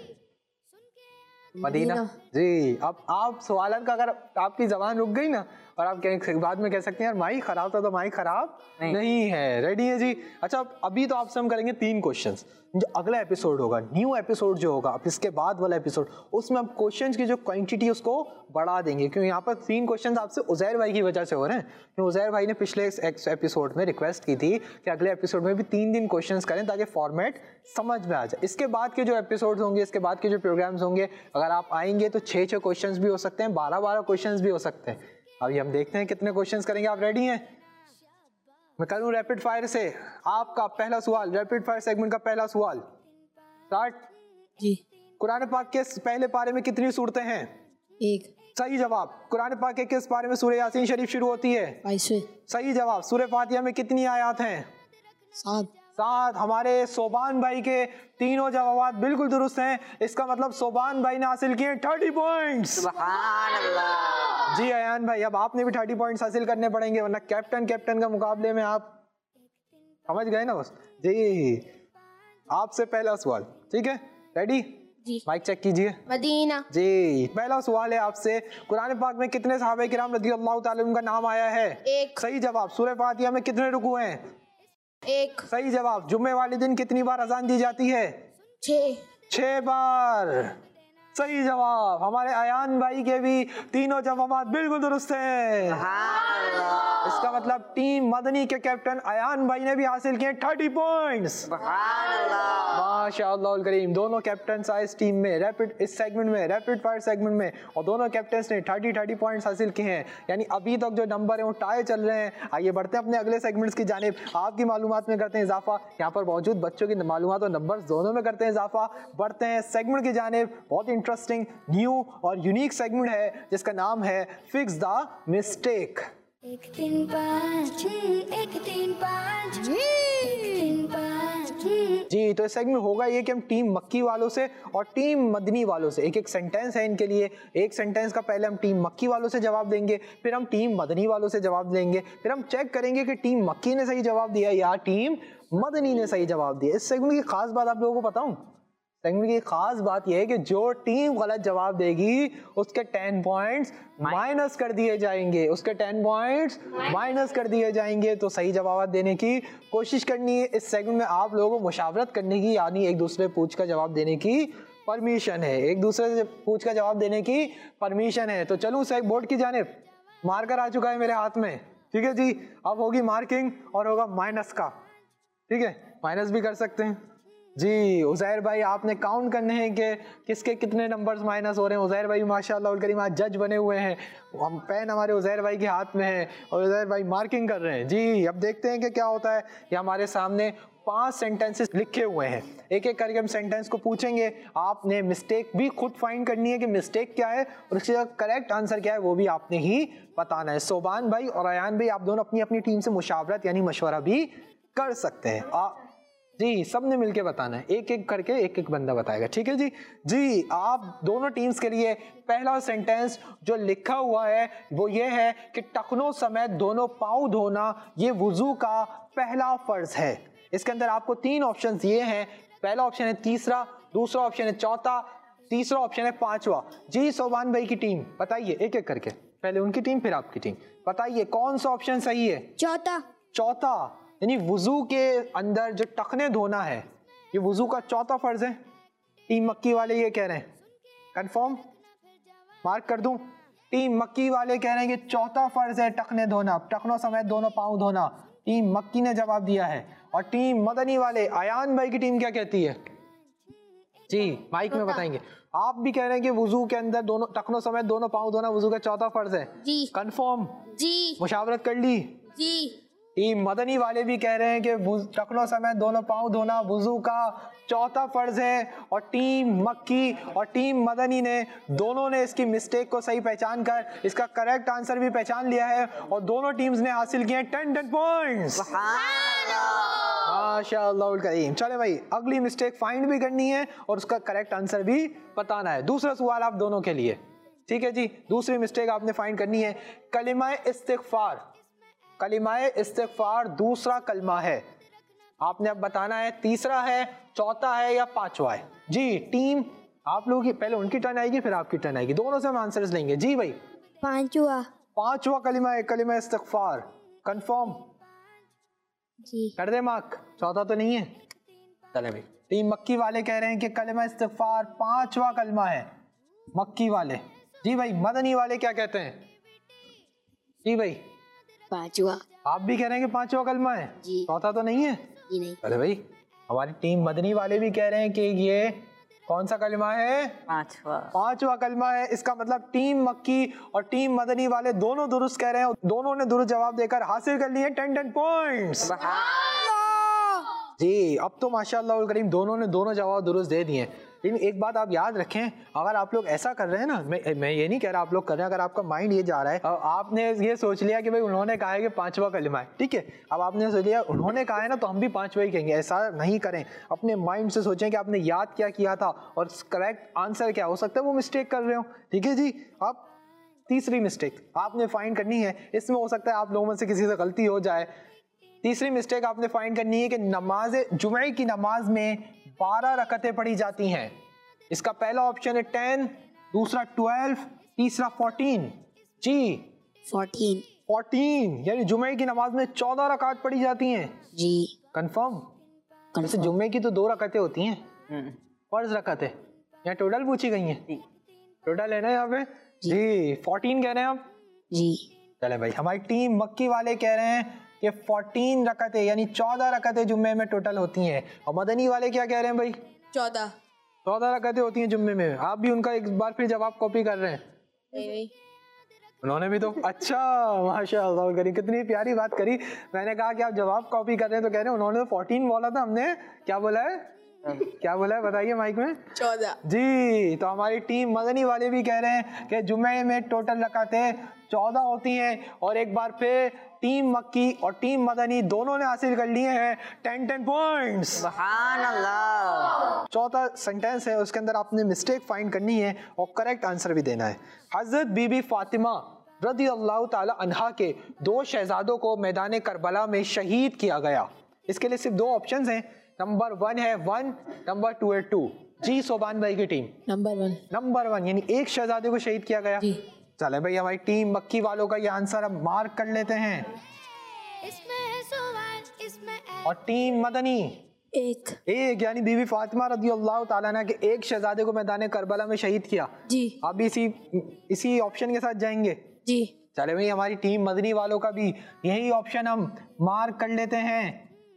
मदीना जी। अब आप सवालन का अगर आपकी जबान रुक गई ना और आप कहीं बाद में कह सकते हैं यार माइक खराब था, तो माइक खराब नहीं, नहीं है। रेडी है जी? अच्छा, अभी तो आपसे हम करेंगे तीन क्वेश्चंस। जो अगला एपिसोड होगा, न्यू एपिसोड जो होगा, अब इसके बाद वाला एपिसोड, उसमें हम क्वेश्चंस की जो क्वांटिटी उसको बढ़ा देंगे, क्योंकि यहाँ पर तीन क्वेश्चंस आपसे उजैर भाई की वजह से हो रहे हैं। क्योंकि उजैर भाई ने पिछले एपिसोड में रिक्वेस्ट की थी कि अगले एपिसोड में भी तीन दिन क्वेश्चंस करें ताकि फॉर्मेट समझ में आ जाए। इसके बाद के जो एपिसोड होंगे, इसके बाद के जो प्रोग्राम्स होंगे, अगर आप आएंगे तो छः छः क्वेश्चन भी हो सकते हैं, बारह बारह क्वेश्चन भी हो सकते हैं। अभी हम देखते हैं कितने क्वेश्चंस करेंगे। आप रेडी हैं? मैं करूं रैपिड फायर से। आपका पहला सवाल, रैपिड फायर सेगमेंट का पहला सवाल स्टार्ट जी। कुरान पाक के पहले पारे में कितनी सूरतें हैं? एक। सही जवाब। कुरान पाक के किस पारे में सूरह यासीन शरीफ शुरू होती है? बाईसवें। सही जवाब। सूरह फातिहा में कितनी आयत हैं? सात। सात। हमारे सोबान भाई के तीनों जवाब बिल्कुल दुरुस्त हैं। इसका मतलब सोबान भाई ने हासिल किए थर्टी पॉइंट्स। सुभान अल्लाह। जी अयान भाई, अब आपने भी थर्टी पॉइंट्स हासिल करने पड़ेंगे, वरना कैप्टन कैप्टन का मुकाबले में आप समझ गए ना बस जी। आपसे पहला सवाल, ठीक है? रेडी जी। माइक चेक कीजिए। मदीना जी। पहला सवाल है आपसे, कुरान पाक में कितने सहाबा किराम रज़ियल्लाहु ताला अन्हुम का नाम आया है? एक। सही जवाब। सूरह फातिहा में कितने रुकू हैं? एक। सही जवाब। जुम्मे वाले दिन कितनी बार अजान दी जाती है? छः। छह बार। सही जवाब। हमारे अयान भाई के भी तीनों जवाब बिल्कुल दुरुस्त हैं। इसका मतलब टीम मदनी के कैप्टन अयान भाई ने भी हासिल किए थर्टी पॉइंट्स। माशाअल्लाह करीम। दोनों कैप्टन आए इस टीम में, रैपिड इस सेगमेंट में, रैपिड फायर सेगमेंट में, और दोनों कैप्टन्स ने थर्टी थर्टी पॉइंट्स हासिल किए हैं। यानी अभी तक जो नंबर है वो टाई चल रहे हैं। आइए बढ़ते हैं अपने अगले सेगमेंट्स की जानिब। आपकी मालूमात में करते हैं इजाफा, यहाँ पर मौजूद बच्चों की मालूमात और नंबर दोनों में करते हैं इजाफा। बढ़ते हैं सेगमेंट की जानिब। बहुत इंटरेस्टिंग, न्यू और यूनिक सेगमेंट है जिसका नाम है फिक्स द मिस्टेक। एक तीन पाँच, एक तीन पाँच, एक तीन पाँच। जी, तो इस सेगमेंट होगा ये कि हम टीम मक्की वालों से और टीम मदनी वालों से एक एक सेंटेंस है इनके लिए। एक सेंटेंस का पहले हम टीम मक्की वालों से जवाब देंगे, फिर हम टीम मदनी वालों से जवाब देंगे, फिर हम चेक करेंगे कि टीम मक्की ने सही जवाब दिया या टीम मदनी ने सही जवाब दिया। इस सेगमेंट की खास बात आप लोगों को बताऊं, सेगमेंट की खास बात यह है कि जो टीम गलत जवाब देगी उसके टेन पॉइंट्स माइनस कर दिए जाएंगे, उसके टेन पॉइंट्स माइनस कर दिए जाएंगे। तो सही जवाब देने की कोशिश करनी है। इस सेगमेंट में आप लोगों को मुशावरत करने की, यानी एक दूसरे पूछ का जवाब देने की परमिशन है, एक दूसरे से पूछ का जवाब देने की परमिशन है। तो चलूँ सही बोर्ड की जानिब। मार्कर आ चुका है मेरे हाथ में, ठीक है जी। अब होगी मार्किंग और होगा माइनस का, ठीक है? माइनस भी कर सकते हैं जी। उजैर भाई आपने काउंट करने हैं कि किसके कितने नंबर्स माइनस हो रहे हैं। उजैर भाई माशाअल्लाह करीम आज जज बने हुए हैं, हम पेन हमारे उजैर भाई के हाथ में है और उजैर भाई मार्किंग कर रहे हैं जी। अब देखते हैं कि क्या होता है। ये हमारे सामने पांच सेंटेंसेस लिखे हुए हैं, एक एक करके हम सेंटेंस को पूछेंगे। आपने मिस्टेक भी खुद फाइंड करनी है कि मिस्टेक क्या है और उसका करेक्ट आंसर क्या है वो भी आपने ही बताना है। सोबान भाई और अयान भाई आप दोनों अपनी अपनी टीम से मुशावरत यानी मशवरा भी कर सकते हैं। आ, जी सबने मिलके बताना है, एक एक करके एक एक बंदा बताएगा, ठीक है जी। जी आप दोनों टीम्स के लिए पहला सेंटेंस जो लिखा हुआ है वो ये है कि टखनों समेत दोनों पाँव धोना ये वुजू का पहला फर्ज है। इसके अंदर आपको तीन ऑप्शन ये हैं, पहला ऑप्शन है तीसरा, दूसरा ऑप्शन है चौथा, तीसरा ऑप्शन है पांचवा। जी सोबान भाई की टीम बताइए एक एक करके, पहले उनकी टीम फिर आपकी टीम, बताइए कौन सा ऑप्शन सही है? चौथा। चौथा, यानी वुजू के अंदर जो टखने धोना है ये वुजू का चौथा फर्ज है। टीम मक्की वाले ये कह रहे हैं, कंफर्म मार्क कर दूं? टीम मक्की वाले कह रहे हैं कि चौथा फर्ज है टखने धोना, टखनों समेत दोनों पाँव धोना। टीम मक्की ने जवाब दिया है। और टीम मदनी वाले अयान भाई की टीम क्या कहती है? जी माइक में बताएंगे। आप भी कह रहे हैं कि वुजू के अंदर दोनों टखनों समेत दोनों पाँव धोना वुजू का चौथा फर्ज है। जी कंफर्म? जी मुशावरत कर ली? जी। टीम मदनी वाले भी कह रहे हैं कि टखनों समेत दोनों पाँव धोना वुजू का चौथा फर्ज है। और टीम मक्की और टीम मदनी ने दोनों ने इसकी मिस्टेक को सही पहचान कर इसका करेक्ट आंसर भी पहचान लिया है और दोनों टीम्स ने हासिल किए टेन टेन पॉइंट्स। माशाअल्लाह करीम। चले भाई, अगली मिस्टेक फाइंड भी करनी है और उसका करेक्ट आंसर भी बताना है। दूसरा सवाल आप दोनों के लिए, ठीक है जी। दूसरी मिस्टेक आपने फाइंड करनी है कलिमाए इस्तिगफार। कलिमाए इस्तिगफार दूसरा कलमा है, आपने अब बताना है तीसरा है, चौथा है या पांचवा है। जी टीम, आप लोगों की पहले उनकी टर्न आएगी फिर आपकी टर्न आएगी, दोनों से हम आंसर्स लेंगे। जी भाई, पांचवा। पांचवा कलिमा है कलिमा इस्तिगफार। कंफर्म? जी। कर दे मार्क, चौथा तो नहीं है। चले भाई, टीम मक्की वाले कह रहे हैं कि कलिमा इस्तिगफार पांचवा कलमा है, मक्की वाले। जी भाई, मदनी वाले क्या कहते हैं? जी भाई, पांचवा। आप भी कह रहे हैं कि पांचवा कलमा है, जी। चौथा तो नहीं है? जी नहीं। अरे भाई, हमारी टीम मदनी वाले भी कह रहे हैं कि ये कौन सा कलमा है? पांचवा। पांचवा कलमा है। इसका मतलब टीम मक्की और टीम मदनी वाले दोनों दुरुस्त कह रहे हैं, दोनों ने दुरुस्त जवाब देकर हासिल कर लिए टेन टेन पॉइंट्स। जी, अब तो माशाअल्लाह उल करीम दोनों ने दोनों जवाब दुरुस्त दे दिए। लेकिन एक बात आप याद रखें, अगर आप लोग ऐसा कर रहे हैं ना, मैं मैं ये नहीं कह रहा आप लोग कर रहे हैं, अगर आपका माइंड ये जा रहा है, आपने ये सोच लिया कि भाई उन्होंने कहा है कि पांचवा कलिमा है, ठीक है, अब आपने सोच लिया उन्होंने कहा है ना तो हम भी पांचवा ही कहेंगे। ऐसा नहीं करें, अपने माइंड से सोचें कि आपने याद क्या किया था और करेक्ट आंसर क्या हो सकता है, वो मिस्टेक कर रहे हो। ठीक है जी। अब तीसरी मिस्टेक आपने फाइंड करनी है, इसमें हो सकता है आप लोगों में से किसी से गलती हो जाए। तीसरी मिस्टेक आपने फाइंड करनी है कि नमाज जुमे की नमाज में बारह रकतें पढ़ी जाती हैं। इसका पहला ऑप्शन है टेन, दूसरा ट्वेल्व, तीसरा फोर्टीन। जी फोर्टीन। फोर्टीन यानी जुमे की नमाज में चौदह रकात पढ़ी जाती हैं। जी कंफर्म? वैसे जुमे की तो दो रकतें होती हैं, फर्ज रकतें, यहाँ टोटल पूछी गई हैं, टोटल है ना यहाँ पे। जी फोर्टीन कह रहे हैं आप? जी। चले भाई, हमारी टीम मक्की वाले कह रहे हैं कि फोर्टीन रकतें यानी चौदह रकतें जुम्मे में टोटल होती हैं। और मदनी वाले क्या कह रहे हैं भाई? चौदह। चौदह रकतें होती हैं जुम्मे में। आप भी उनका एक बार फिर जवाब कॉपी कर रहे हैं? नहीं नहीं, उन्होंने भी तो अच्छा माशाअल्लाह करी, कितनी प्यारी बात करी। मैंने कहा कि आप जवाब कॉपी कर रहे हैं तो कह रहे हैं उन्होंने तो फोर्टीन बोला था, हमने क्या बोला है? क्या बोला है बताइए माइक में? चौदह। जी, तो हमारी टीम मदनी वाले भी कह रहे हैं कि जुम्मे में टोटल रकातें चौदह होती हैं। और एक बार फिर टीम मक्की और टीम मदनी दोनों ने हासिल कर लिए हैं टेन टेन पॉइंट्स। सुभान अल्लाह। चौथा सेंटेंस है, उसके अंदर आपने मिस्टेक फाइंड करनी है और करेक्ट आंसर भी देना है। हजरत बीबी फातिमा रदी अल्लाह ताला अन्हा के दो शहजादों को मैदान करबला में शहीद किया गया। इसके लिए सिर्फ दो ऑप्शंस हैं, नंबर वन है वन, नंबर टू है टू। जी सोबान भाई की team number one. Number one यानी एक शहजादे को शहीद किया गया। चले भाई, हमारी टीम मक्की वालों का ये आंसर अब मार्क कर लेते हैं। इसमें है सुवन, इसमें है और टीम मदनी एक। एक यानी बीबी फातिमा रदी अल्लाह ताला अन्हा के एक शहजादे को मैदान करबला में शहीद किया। जी। अब इसी इसी ऑप्शन के साथ जाएंगे। जी। चले भाई, हमारी टीम मदनी वालों का भी यही ऑप्शन हम मार्क कर लेते हैं।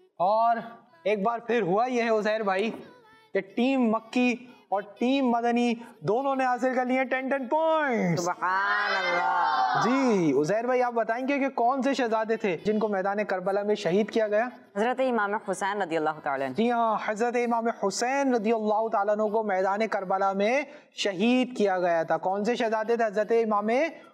और एक बार फिर हुआ यह है उजैर भाई कि टीम मक्की और टीम मदनी दोनों ने हासिल कर लिए टेन टेन पॉइंट्स। सुभान अल्लाह। जी उजैर भाई, आप बताएंगे कि कौन से शहजादे थे जिनको मैदान करबला में शहीद किया गया? हजरत इमाम हुसैन रदी अल्लाह ताला अन्हु। जी हाँ, हजरत इमाम हुसैन रदी अल्लाह ताला अन्हु को मैदान करबला में शहीद किया गया था। कौन से शहजादे थे? हजरत इमाम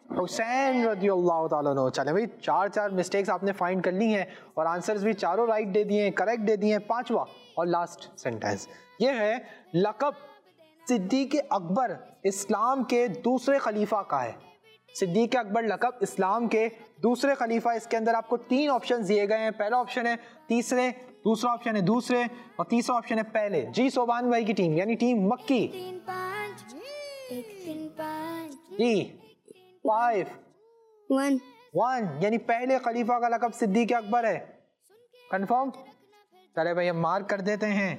हुसैन रदी अल्लाह ताला अन्हु। चले भाई, चार चार मिस्टेक्स आपने फाइंड कर ली हैं और आंसर्स भी चारों राइट दे दिए, करेक्ट दे दिए। पांचवा और लास्ट सेंटेंस ये है, लक़ब सिद्दीक़ अकबर इस्लाम के दूसरे खलीफा का है। सिद्दीक़ अकबर लक़ब इस्लाम के दूसरे खलीफा। इसके अंदर आपको तीन ऑप्शन दिए गए हैं। पहला ऑप्शन है तीसरे, दूसरा ऑप्शन है दूसरे और तीसरा ऑप्शन है पहले। जी सोबान भाई की टीम यानी टीम मक्की। तीन पाँच, एक तीन पाँच, जी फाइव वन। वन यानी पहले खलीफा का लक़ब सिद्दीक़ अकबर है। कंफर्म? चले भाई, हम मार्क कर देते हैं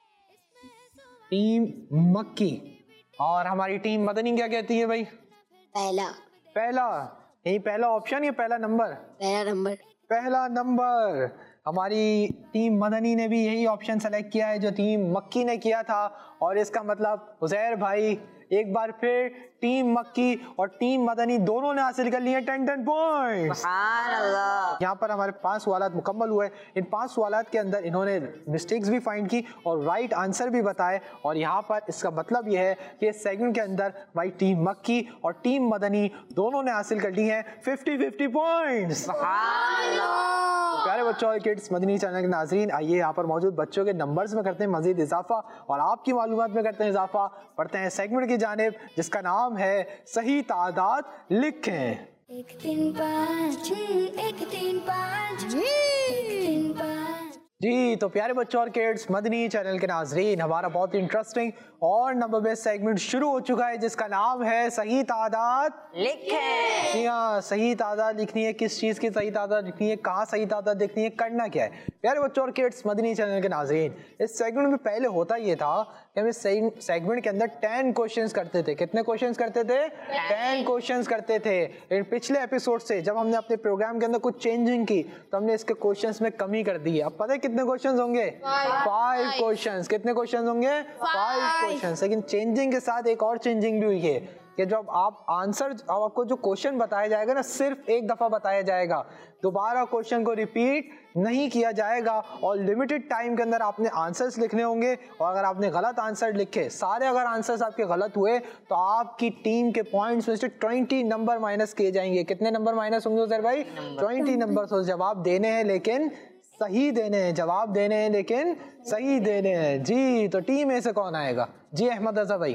टीम मक्की। और हमारी टीम मदनी क्या कहती है भाई? पहला। पहला, यही पहला ऑप्शन या पहला नंबर? पहला नंबर। पहला नंबर। हमारी टीम मदनी ने भी यही ऑप्शन सेलेक्ट किया है जो टीम मक्की ने किया था, और इसका मतलब उज़ैर भाई एक बार फिर टीम मक्की और टीम मदनी दोनों ने हासिल कर लिए टेन टेन पॉइंट्स। सुभान अल्लाह। यहाँ पर हमारे पांच सवालात मुकम्मल हुए। इन पांच सवालात के अंदर इन्होंने मिस्टेक्स भी फाइंड की और राइट आंसर भी बताए, और यहाँ पर इसका मतलब यह है कि इस सेगमेंट के अंदर भाई टीम मक्की और टीम मदनी दोनों ने हासिल कर ली हैं फिफ्टी फिफ्टी पॉइंट्स। प्यारे बच्चों और किड्स, मदनी चैनल के नाजरीन, आइए यहाँ पर मौजूद बच्चों के नंबर्स में करते हैं मजीद इजाफा और आपकी मालूमात में करते हैं इजाफा। पढ़ते हैं सेगमेंट की जानिब जिसका नाम है सही तादाद लिखें। एक तीन पाँच एक तीन पाँच एक तीन पाँच। जी तो प्यारे बच्चों और किड्स, मदनी चैनल के नाजरीन, हमारा बहुत इंटरेस्टिंग और नंबर बेस्ड सेगमेंट शुरू हो चुका है जिसका नाम है सही तादाद लिखें। जी हाँ, सही तादाद लिखनी है। किस चीज़ की सही तादाद लिखनी है, कहाँ सही तादाद लिखनी है, करना क्या है। प्यारे बच्चों और किड्स, मदनी चैनल के नाजरीन, इस सेगमेंट में पहले होता ये था कि हम इस सेगमेंट के अंदर टेन क्वेश्चंस करते थे। कितने क्वेश्चंस करते थे? टेन क्वेश्चंस करते थे। इन पिछले एपिसोड से जब हमने अपने प्रोग्राम के अंदर कुछ चेंजिंग की तो हमने इसके क्वेश्चंस में कमी कर दी है। अब पता है कितने क्वेश्चंस होंगे? Five questions. कितने क्वेश्चंस होंगे? Five questions. लेकिन चेंजिंग के साथ एक और चेंजिंग भी हुई है कि जब आप आंसर, अब आपको जो क्वेश्चन बताया जाएगा ना, सिर्फ एक दफा बताया जाएगा, दोबारा क्वेश्चन को रिपीट नहीं किया जाएगा, और लिमिटेड टाइम के अंदर आपने आंसर्स लिखने होंगे। और अगर आपने गलत आंसर लिखे, सारे अगर आंसर्स आपके गलत हुए, तो आपकी टीम के पॉइंट्स में से ट्वेंटी नंबर माइनस किए जाएंगे। कितने नंबर माइनस होंगे उज़ैर भाई? Twenty number. तो जवाब देने हैं लेकिन सही देने हैं, जवाब देने हैं लेकिन सही देने हैं। जी तो टीम ए से कौन आएगा? जी अहमद रज़ा भाई।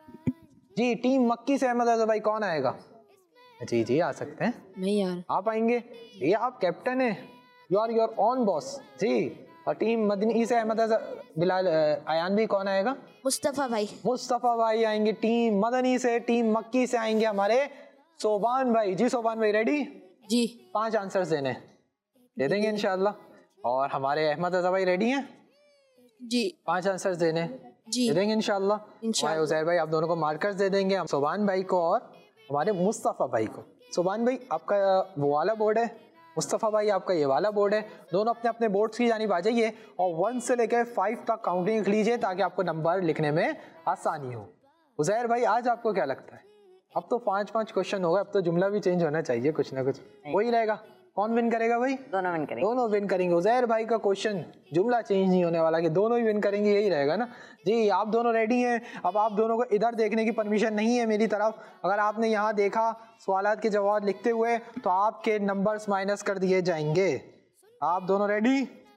जी टीम मक्की से अहमद रज़ा भाई कौन आएगा? जी जी आ सकते हैं। नहीं यार, आप आएंगे? ये आप कैप्टन हैं, you are your own boss. जी और टीम मदनी से अहमद रज़ा, बिलाल अयान भी कौन आएगा? मुस्तफ़ा भाई। मुस्तफ़ा भाई आएंगे। टीम मदनी से, टीम मक्की से आएंगे हमारे सोबान भाई। जी सोबान भाई रेडी? जी। पांच आंसर्स देने दे देंगे इंशाल्लाह। और हमारे अहमद रज़ा भाई रेडी हैं? जी। पांच आंसर्स देने जी दे देंगे इंशाल्लाह। इंशाल्लाह। भाई उज़ैर भाई आप दोनों को मार्कर्स दे देंगे, हम सोबान भाई को और हमारे मुस्तफ़ा भाई को। सोबान भाई आपका वो वाला बोर्ड है, मुस्तफ़ा भाई आपका ये वाला बोर्ड है। दोनों अपने अपने बोर्ड्स की जानिब आ जाइए और वन से लेकर फाइव तक काउंटिंग लिख लीजिए ताकि आपको नंबर लिखने में आसानी हो। उज़ैर भाई आज आपको क्या लगता है? अब तो पांच पांच क्वेश्चन होगा, अब तो जुमला भी चेंज होना चाहिए, कुछ ना कुछ वही रहेगा। कौन विन करेगा भाई? दोनों विन करेंगे। दोनों विन करेंगे। उज़ैर भाई का क्वेश्चन जुमला चेंज नहीं होने वाला कि दोनों ही विन करेंगे, यही रहेगा ना। जी आप दोनों रेडी हैं? अब आप दोनों को इधर देखने की परमिशन नहीं है मेरी तरफ। अगर आपने यहाँ देखा सवालात के जवाब लिखते हुए तो आपके नंबर्स माइनस कर दिए जाएंगे। आप दोनों रेडी?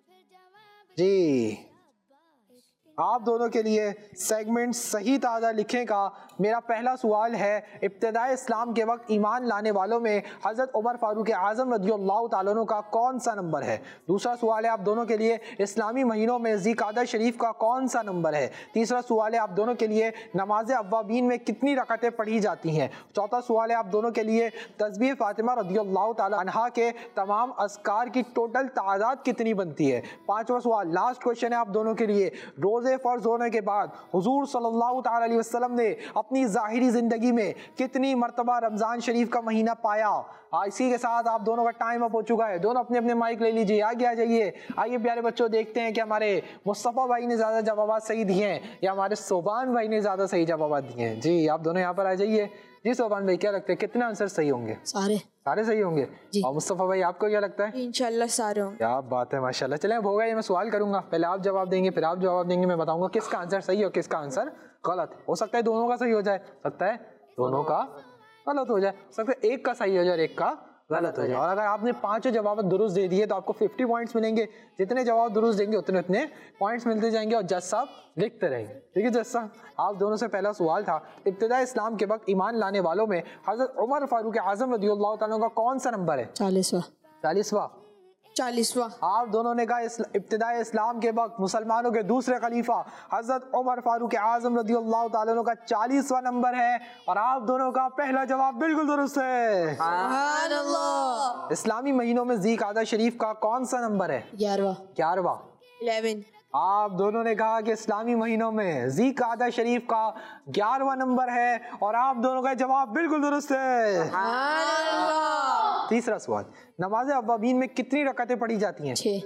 जी आप दोनों के लिए सेगमेंट सही ताज़ा लिखें का मेरा पहला सवाल है, इब्तिदाए इस्लाम के वक्त ईमान लाने वालों में हज़रत उमर फारूक आज़म रज़ियल्लाहु ताला अन्हु का कौन सा नंबर है? दूसरा सवाल है आप दोनों के लिए, इस्लामी महीनों में ज़िकादा शरीफ का कौन सा नंबर है? तीसरा सवाल है आप दोनों के लिए, नमाज अव्वाबीन में कितनी रकातें पढ़ी जाती हैं? चौथा सवाल है आप दोनों के लिए, तस्बीह फातिमा रज़ियल्लाहु ताला अन्हा के तमाम अज़कार की टोटल तादाद कितनी बनती है? पाँचवा सवाल, लास्ट क्वेश्चन है आप दोनों के लिए, रोज़े फर्ज होने के बाद हुजूर सल्लल्लाहु ताला अलैहि वसल्लम ने अपनी ज़ाहिरी जिंदगी में कितनी मर्तबा रमजान शरीफ का महीना पाया? इसी के साथ आप दोनों का टाइम अप हो चुका है। दोनों अपने अपने माइक ले लीजिए, आगे आ जाइए। आइए प्यारे बच्चों देखते हैं कि हमारे मुस्तफ़ा भाई ने ज्यादा जवाब सही दिए हैं या हमारे सोबान भाई ने ज्यादा सही जवाब दिए हैं। जी आप दोनों यहाँ पर आ जाइए। जी सोबान भाई क्या लगता है कितने आंसर सही होंगे? सारे सारे सही होंगे। और मुस्तफ़ा भाई आपको क्या लगता है? इंशाल्लाह सारे होंगे। क्या बात है, माशाल्लाह। चलें अब होगा ये, मैं सवाल करूंगा, पहले आप जवाब देंगे फिर आप जवाब देंगे, मैं बताऊंगा किसका आंसर सही और किसका आंसर गलत। हो सकता है दोनों का सही हो जाए, सकता है दोनों का गलत हो जाए, सकता है एक का सही हो जाए और एक का गलत हो जाए। और अगर आपने पांचों जवाब दुरुस्त दे दिए तो आपको फिफ्टी पॉइंट्स मिलेंगे। जितने जवाब दुरुस्त देंगे उतने उतने पॉइंट्स मिलते जाएंगे और जज साहब लिखते रहेंगे। ठीक है जज साहब, आप दोनों से पहला सवाल था, इब्तिदा इस्लाम के वक्त ईमान लाने वालों में हजरत उमर फारूक आज़म रज़ियल्लाहु ताला का कौन सा नंबर है? चालीसवा। चालीसवा चालीसवा। आप दोनों ने कहा इब्तिदा इस्लाम के वक्त मुसलमानों के दूसरे खलीफा हजरत उमर फारूक आज़म रज़ियल्लाहु ताला अन्हु का चालीसवा नंबर है और आप दोनों का पहला जवाब बिल्कुल दुरुस्त है। सुभान अल्लाह। इस्लामी महीनों में ज़िकादा शरीफ का कौन सा नंबर है? ग्यारहवा। ग्यारहवा। इलेवन। आप दोनों ने कहा कि इस्लामी महीनों में ज़िकादा शरीफ का ग्यारहवा नंबर है और आप दोनों का जवाब बिल्कुल दुरुस्त है। सुभान अल्लाह। तीसरा सवाल, नमाज अव्वाबीन में कितनी रकातें पढ़ी जाती हैं? छः।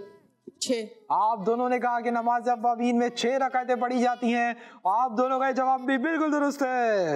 छः। आप दोनों ने कहा कि नमाज अव्वाबीन में छह रकातें पढ़ी जाती हैं। आप दोनों का जवाब भी बिल्कुल दुरुस्त है।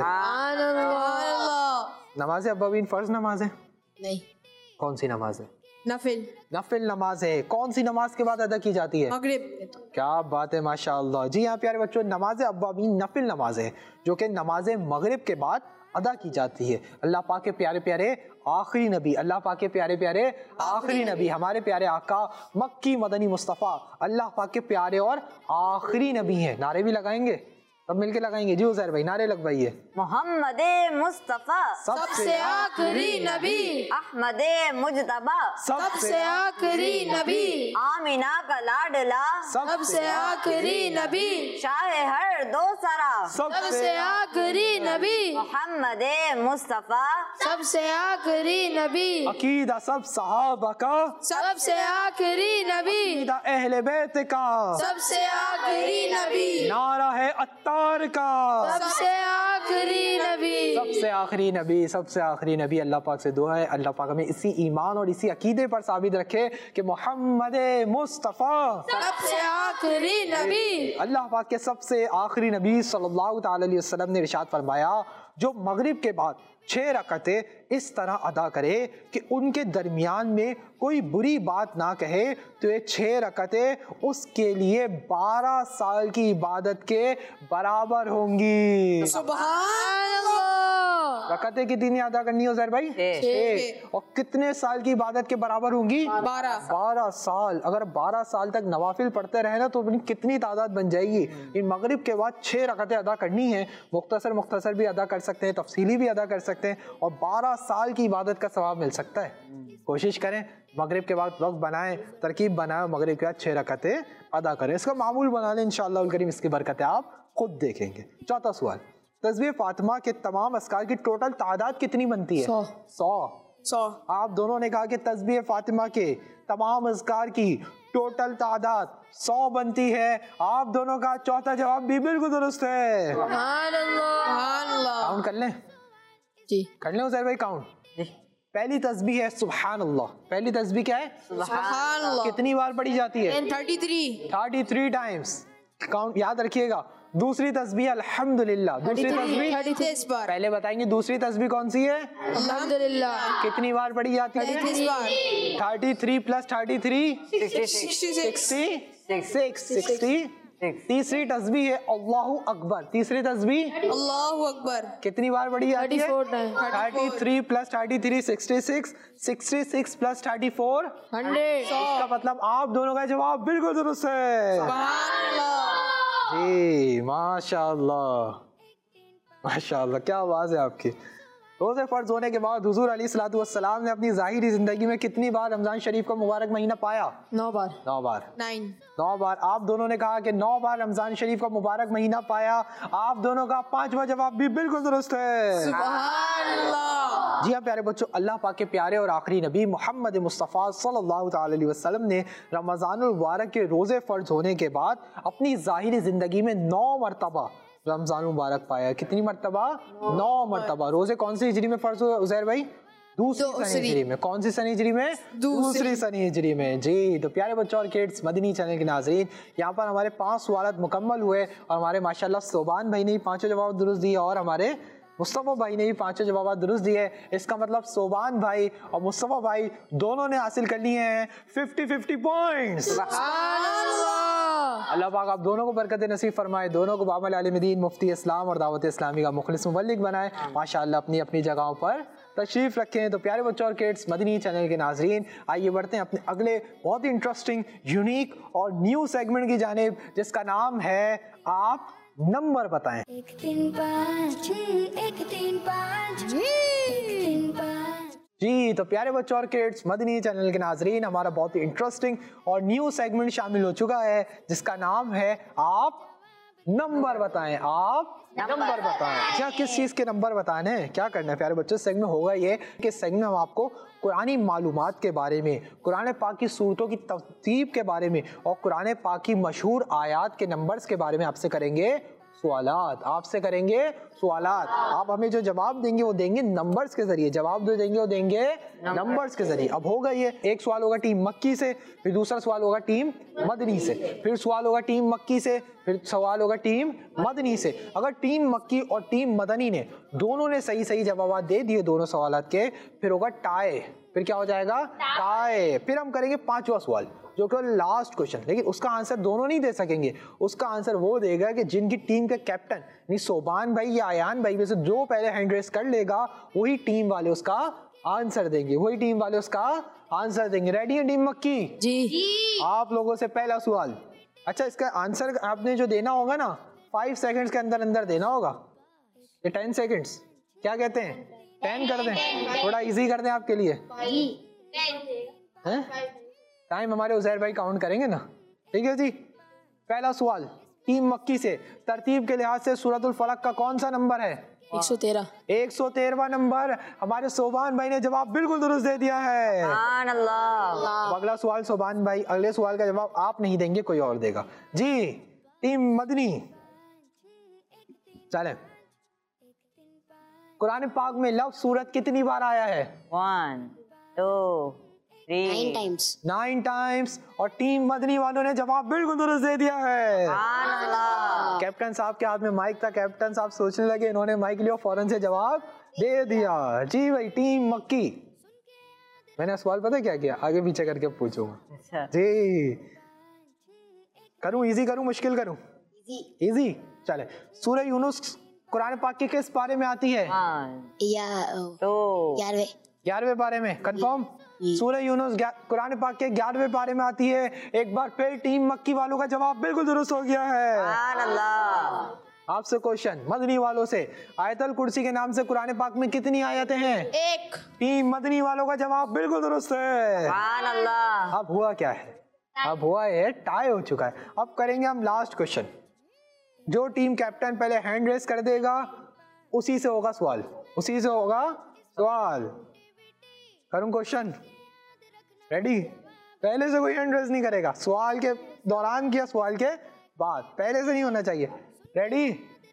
नमाज अव्वाबीन फर्ज नमाज है? नहीं। कौन सी नमाज है? नफिल। नफिल नमाज है। कौन सी नमाज के बाद अदा की जाती है? मगरिब। क्या बात है, माशाअल्लाह। जी हाँ प्यारे बच्चों, नमाज अव्वाबीन नफिल नमाज है जो कि नमाज मगरिब के बाद अदा की जाती है। अल्लाह पाक के प्यारे प्यारे आखिरी नबी, अल्लाह पाक के प्यारे प्यारे आखिरी नबी, हमारे प्यारे आका मक्की मदनी मुस्तफ़ा अल्लाह पाक के प्यारे और आखिरी नबी हैं। नारे भी लगाएंगे, सब मिलके लगाएंगे। जी उज़ैर भाई नारे लगवाइए। मोहम्मद मुस्तफा सबसे आखिरी नबी, अहमद मुजतबा सबसे आखिरी नबी, आमिना का लाडला सबसे आखिरी नबी, शाह हर दो सरा सबसे आखिरी नबी, मोहम्मद मुस्तफा सबसे आखिरी नबी, अकीदा सब सहाबा का, सबसे आखिरी नबी, अकीदा अहले बैत का, सबसे आखिरी नबी, नारा है अत्तार का, सबसे आखिरी नबी, सबसे आखिरी नबी, सबसे आखिरी नबी। अल्लाह पाक से दुआ है अल्लाह पाक हमें इसी ईमान और इसी अकीदे पर साबित रखे कि मोहम्मद मुस्तफ़ा सबसे आखिरी नबी। अल्लाह पाक के सबसे आखिरी नबी सल्लल्लाहु ताला अलैहि वसल्लम ने इरशाद फरमाया, जो मगरिब के बाद छह रकतें इस तरह अदा करे कि उनके दरमियान में कोई बुरी बात ना कहे तो ये छह रकतें उसके लिए बारह साल की इबादत के बराबर होंगी। सुभान अल्लाह। रकतें कितनी अदा करनी हो ज़ैर भाई? छह। और कितने साल की इबादत के बराबर होंगी? बारह। बारह साल। अगर बारह साल तक नवाफिल पढ़ते रहे ना तो अपनी कितनी तादाद बन जाएगी। इन मगरिब के बाद छह रकतें अदा करनी है। मुख्तसर मुख्तसर भी अदा कर सकते हैं, तफसीली भी अदा कर सकते हैं और बारह साल की इबादत का सवाब मिल सकता है। कोशिश करें मगरिब के बाद वक्त बनाएं, तरकीब बनाएं, मगरिब के बाद छह रकतें अदा करें। इसका मामूल बना लें इंशाअल्लाह करीम, इसकी बरकतें आप खुद देखेंगे। चौथा सवाल, तस्बीह फातिमा के तमाम अस्कार की टोटल तादाद कितनी बनती है? सौ। सौ। सौ। आप दोनों ने कहा कि तस्बीह फातिमा के तमाम अस्कार की टोटल तादाद सौ बनती है। आप दोनों का चौथा जवाब भी बिल्कुल दुरुस्त है। सुभान अल्लाह। सुभान अल्लाह। काउंट कर लें? जी कर लें उज़ैर भाई काउंट? पहली तस्बीह है सुभान अल्लाह। पहली तस्बीह क्या है? सुभान अल्लाह। कितनी बार पढ़ी जाती है? Thirty three. Thirty three times. Count याद रखिएगा। दूसरी तस्बीह अल्हम्दुलिल्लाह। दूसरी तस्बीह थर्टी सिक्स बार। पहले बताएंगे दूसरी तस्बीह कौन सी है? अल्हम्दुलिल्लाह। कितनी बार पढ़ी जाती है? थर्टी थ्री बार। Thirty three plus thirty three sixty six. Sixty sixty. तीसरी तस्बीह है अल्लाहु अकबर। तीसरी तस्बीह अल्लाहु अकबर। कितनी बार पढ़ी जाती है? चौंतीस time. Thirty three plus thirty three sixty six. Sixty six plus thirty four hundred. इसका मतलब आप दोनों का जवाब बिल्कुल दुरुस्त है। सुभान अल्लाह। जी माशाअल्लाह माशाअल्लाह, क्या आवाज़ है आपकी। रोज़े फ़र्ज होने के बाद हुज़ूर अलैहिस्सलातु वस्सलाम ने अपनी ज़ाहिरी ज़िंदगी में कितनी बार रमज़ान शरीफ का मुबारक महीना पाया? नौ बार। नौ बार। नाइन। नौ बार। आप दोनों ने कहा कि नौ बार रमज़ान शरीफ का मुबारक महीना पाया। आप दोनों का पांचवा जवाब भी बिल्कुल दुरुस्त है। सुभान अल्लाह। जी हाँ प्यारे बच्चों, अल्लाह पाक के प्यारे और आखिरी नबी मोहम्मद मुस्तफ़ा सल्लल्लाहु ताला अलैहि वसल्लम ने रमज़ानुल मुबारक के रोज़े फ़र्ज होने के बाद अपनी ज़ाहिरी ज़िंदगी में नौ मरतबा रमज़ान मुबारक पाया। कितनी मरतबा? नौ मरतबा। रोज़े कौन सी हिजरी में फ़र्ज हुए उज़ैर भाई? दूसरी सनी हिजरी में। कौन सी सनी हिजरी में? दूसरी सनी हिजरी में। जी तो प्यारे बच्चों और किड्स, मदनी चैनल के नाज़रीन, यहाँ पर हमारे पांच सवाल मुकम्मल हुए और हमारे माशाल्लाह सोबान भाई ने भी पाँचों जवाब दुरुस्त दिए और हमारे मुस्तफ़ा भाई ने भी पांचों जवाब दुरुस्त दिए। इसका मतलब सोबान भाई और मुस्तफ़ा भाई दोनों ने हासिल कर लिए हैं फिफ्टी फिफ्टी पॉइंट्स। अल्लाह पाक आप दोनों को बरकत नसीब फरमाए, दोनों को बाबा आलिम दीन, मुफ्ती इस्लाम और दावत इस्लामी का मुखलिस मुबल्लिग बनाए। माशाअल्लाह अपनी अपनी जगहों पर तशरीफ़ रखें। तो प्यारे बच्चों और किड्स, मदनी चैनल के नाजरीन, आइए बढ़ते हैं अपने अगले बहुत ही इंटरेस्टिंग, यूनिक और न्यू सेगमेंट की जानिब, जिसका नाम है आप नंबर बताएं। एक तीन पाँच एक तीन पाँच एक तीन पाँच। जी तो प्यारे बच्चों और किड्स, मदनी चैनल के नाजरीन, हमारा बहुत ही इंटरेस्टिंग और न्यू सेगमेंट शामिल हो चुका है जिसका नाम है आप नंबर बताएं। आप नंबर बताएं। क्या किस चीज़ के नंबर बताने हैं? क्या करना है प्यारे बच्चों? सेगमेंट होगा ये कि सेगमेंट में हम आपको कुरानी मालूमात के बारे में, कुरान पाक की सूरतों की तरतीब के बारे में और कुरान पाक की मशहूर आयात के नंबर्स के बारे में आपसे करेंगे सवालात, आपसे करेंगे सवालात। आप हमें जो जवाब देंगे वो देंगे नंबर्स के जरिए, जवाब जो देंगे वो देंगे नंबर्स के जरिए। अब होगा ये, एक सवाल होगा टीम मक्की से, फिर दूसरा सवाल होगा टीम मदनी से, फिर सवाल होगा टीम मक्की से, फिर सवाल होगा टीम मदनी से। अगर टीम मक्की और टीम मदनी ने दोनों ने सही सही जवाब दे दिए दोनों सवालात के, फिर होगा टाई। फिर क्या हो जाएगा? टाई। फिर हम करेंगे पांचवा सवाल जो कि लास्ट क्वेश्चन, लेकिन उसका आंसर दोनों नहीं दे सकेंगे। उसका आंसर वो देगा कि जिनकी टीम के कैप्टन यानी सोबान भाई या अयान भाई में से जो पहले हैंड रेस कर लेगा वही टीम वाले उसका आंसर देंगे, वही टीम वाले उसका आंसर देंगे। रेडी है टीम मक्की? जी। आप लोगों से पहला सवाल। अच्छा, इसका आंसर आपने जो देना होगा ना फाइव सेकेंड्स के अंदर अंदर देना होगा, ये टेन सेकेंड्स क्या कहते हैं? टेन कर दें, थोड़ा इजी कर दें आपके लिए। टाइम हमारे उजैर भाई काउंट करेंगे ना, ठीक है जी। पहला सवाल टीम मक्की से, तरतीब के लिहाज से सूरतुल फलक का कौन सा नंबर है? एक सौ तेरह। एक सौ तेरहवां नंबर। हमारे सोबान भाई ने जवाब बिल्कुल दुरुस्त दे दिया है। सुभान अल्लाह। अगला सवाल सोबान भाई, अगले सवाल का जवाब आप नहीं देंगे, कोई और देगा जी। टीम मदनी, चले। कुरान पाक में लफ्ज़ सूरत कितनी बार आया है? One two three nine times. Nine times. और टीम मदनी वालों ने जवाब बिल्कुल दुरुस्त दे दिया है। सुभान अल्लाह। कैप्टन साहब के हाथ में माइक था, कैप्टन साहब सोचने लगे, इन्होंने माइक लिया, फौरन से जवाब दे दिया। जी भाई टीम मक्की, मैंने सवाल पता क्या किया, आगे पीछे करके पूछूंगा। अच्छा जी, करूं इजी करूं मुश्किल करूं? इजी। चले, सूरह यूनुस कुरान पाक के किस पारे में आती है? वन या टू ग्यारहवें। ग्यारहवें पारे में, कंफर्म? सूरह यूनुस कुरान पाक के ग्यारहवें पारे में आती है। एक बार फिर टीम मक्की वालों का जवाब बिल्कुल दुरुस्त हो गया है। सुभान अल्लाह। आपसे क्वेश्चन मदनी वालों से, आयतल कुर्सी के नाम से कुरान पाक में कितनी आयतें हैं? एक। टीम मदनी वालों का जवाब बिल्कुल दुरुस्त है। सुभान अल्लाह। अब हुआ क्या है? अब हुआ है टाई हो चुका है। अब करेंगे हम लास्ट क्वेश्चन। जो टीम कैप्टन पहले हैंड रेस कर देगा उसी से होगा सवाल, उसी से होगा सवाल। करूं क्वेश्चन? रेडी? पहले से कोई हैंड रेस नहीं करेगा, सवाल के दौरान किया, सवाल के बाद, पहले से नहीं होना चाहिए। रेडी?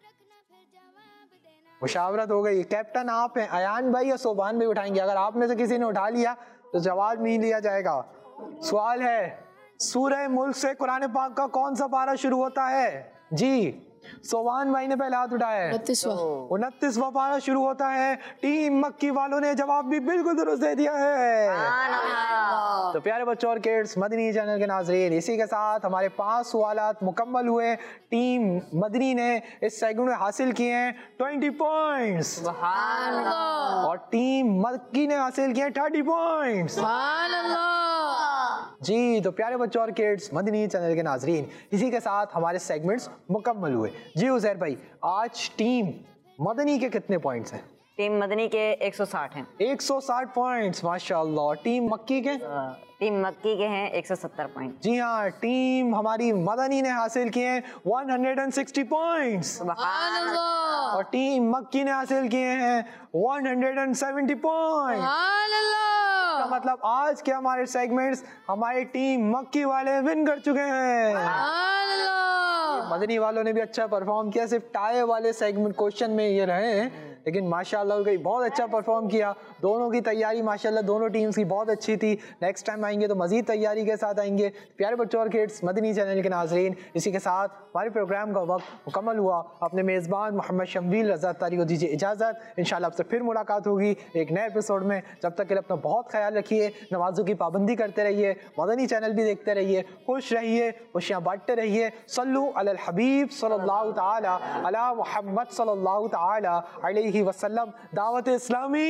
मुशावरत हो गई। कैप्टन आप हैं, अयान भाई या सोबान भाई उठाएंगे। अगर आप में से किसी ने उठा लिया तो जवाब नहीं लिया जाएगा। सवाल है, सूरह मुल्क से कुरान पाक का कौन सा पारा शुरू होता है? जी, सोबान भाई ने पहले हाथ उठाया है। उनतीसवां। उनतीसवां पारा शुरू होता है। टीम मक्की वालों ने जवाब भी बिल्कुल दुरुस्त दे दिया है। तो प्यारे बच्चों और किड्स, मदनी चैनल के नाज़रीन, इसी के साथ हमारे पांच सवालात मुकम्मल हुए। टीम मदनी ने इस सेगमेंट में हासिल किए हैं ट्वेंटी पॉइंट्स सुभान अल्लाह। और टीम मक्की ने हासिल किए थर्टी पॉइंट्स। सुभान अल्लाह। जी, तो प्यारे बच्चों और किड्स, मदनी चैनल के नाजरीन, इसी के साथ हमारे सेगमेंट्स मुकम्मल हुए। जी उज़ैर भाई, आज टीम मदनी के कितने पॉइंट्स हैं? टीम मदनी के एक सौ साठ हैं। एक सौ साठ पॉइंट्स, माशाल्लाह। टीम मक्की के? टीम मक्की के हैं एक सौ सत्तर पॉइंट। जी हाँ, टीम हमारी मदनी ने हासिल किए हैं एक सौ साठ पॉइंट्स। सुभान अल्लाह। और टीम मक्की ने हासिल किए हैं एक सौ सत्तर पॉइंट्स। सुभान अल्लाह। का मतलब आज के हमारे सेगमेंट्स हमारी टीम मक्की वाले विन कर चुके हैं। सुभान अल्लाह। मदनी वालों ने भी अच्छा परफॉर्म किया, सिर्फ टाई वाले सेगमेंट क्वेश्चन में ये रहे हैं, लेकिन माशाल्लाह उनका बहुत अच्छा परफॉर्म किया। दोनों की तैयारी माशाल्लाह दोनों टीम्स की बहुत अच्छी थी। नेक्स्ट टाइम आएंगे तो मजीद तैयारी के साथ आएंगे। प्यारे बच्चों और किड्स, मदनी चैनल के नाजरीन, इसी के साथ हमारे प्रोग्राम का वक्त मुकम्मल हुआ। अपने मेज़बान मोहम्मद शम्बील रज़ा तारी को दीजिए इजाज़त। इंशाल्लाह आपसे फिर मुलाकात होगी एक नए एपिसोड में। जब तक के लिए अपना बहुत ख्याल रखिए, नमाज़ों की पाबंदी करते रहिए, मदनी चैनल भी देखते रहिए, खुश रहिए, खुशियाँ बांटते रहिए। सल्लु अलल हबीब सल्लल्लाहु ताला अला मुहम्मद सल्लल्लाहु ताला अलैहि वसल्लम। दावत इस्लामी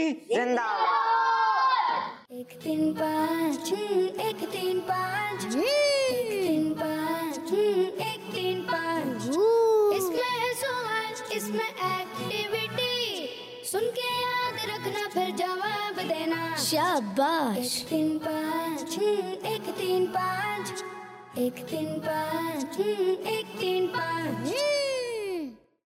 जिंदाबाद। एक तीन पाँच एक तीन पाँच एक तीन पाँच एक तीन पाँच। इसमें है सवाल, इसमें एक्टिविटी, सुन के याद रखना फिर जवाब देना। शाबाश। एक तीन पाँच एक तीन पाँच एक तीन पाँच एक तीन पाँच।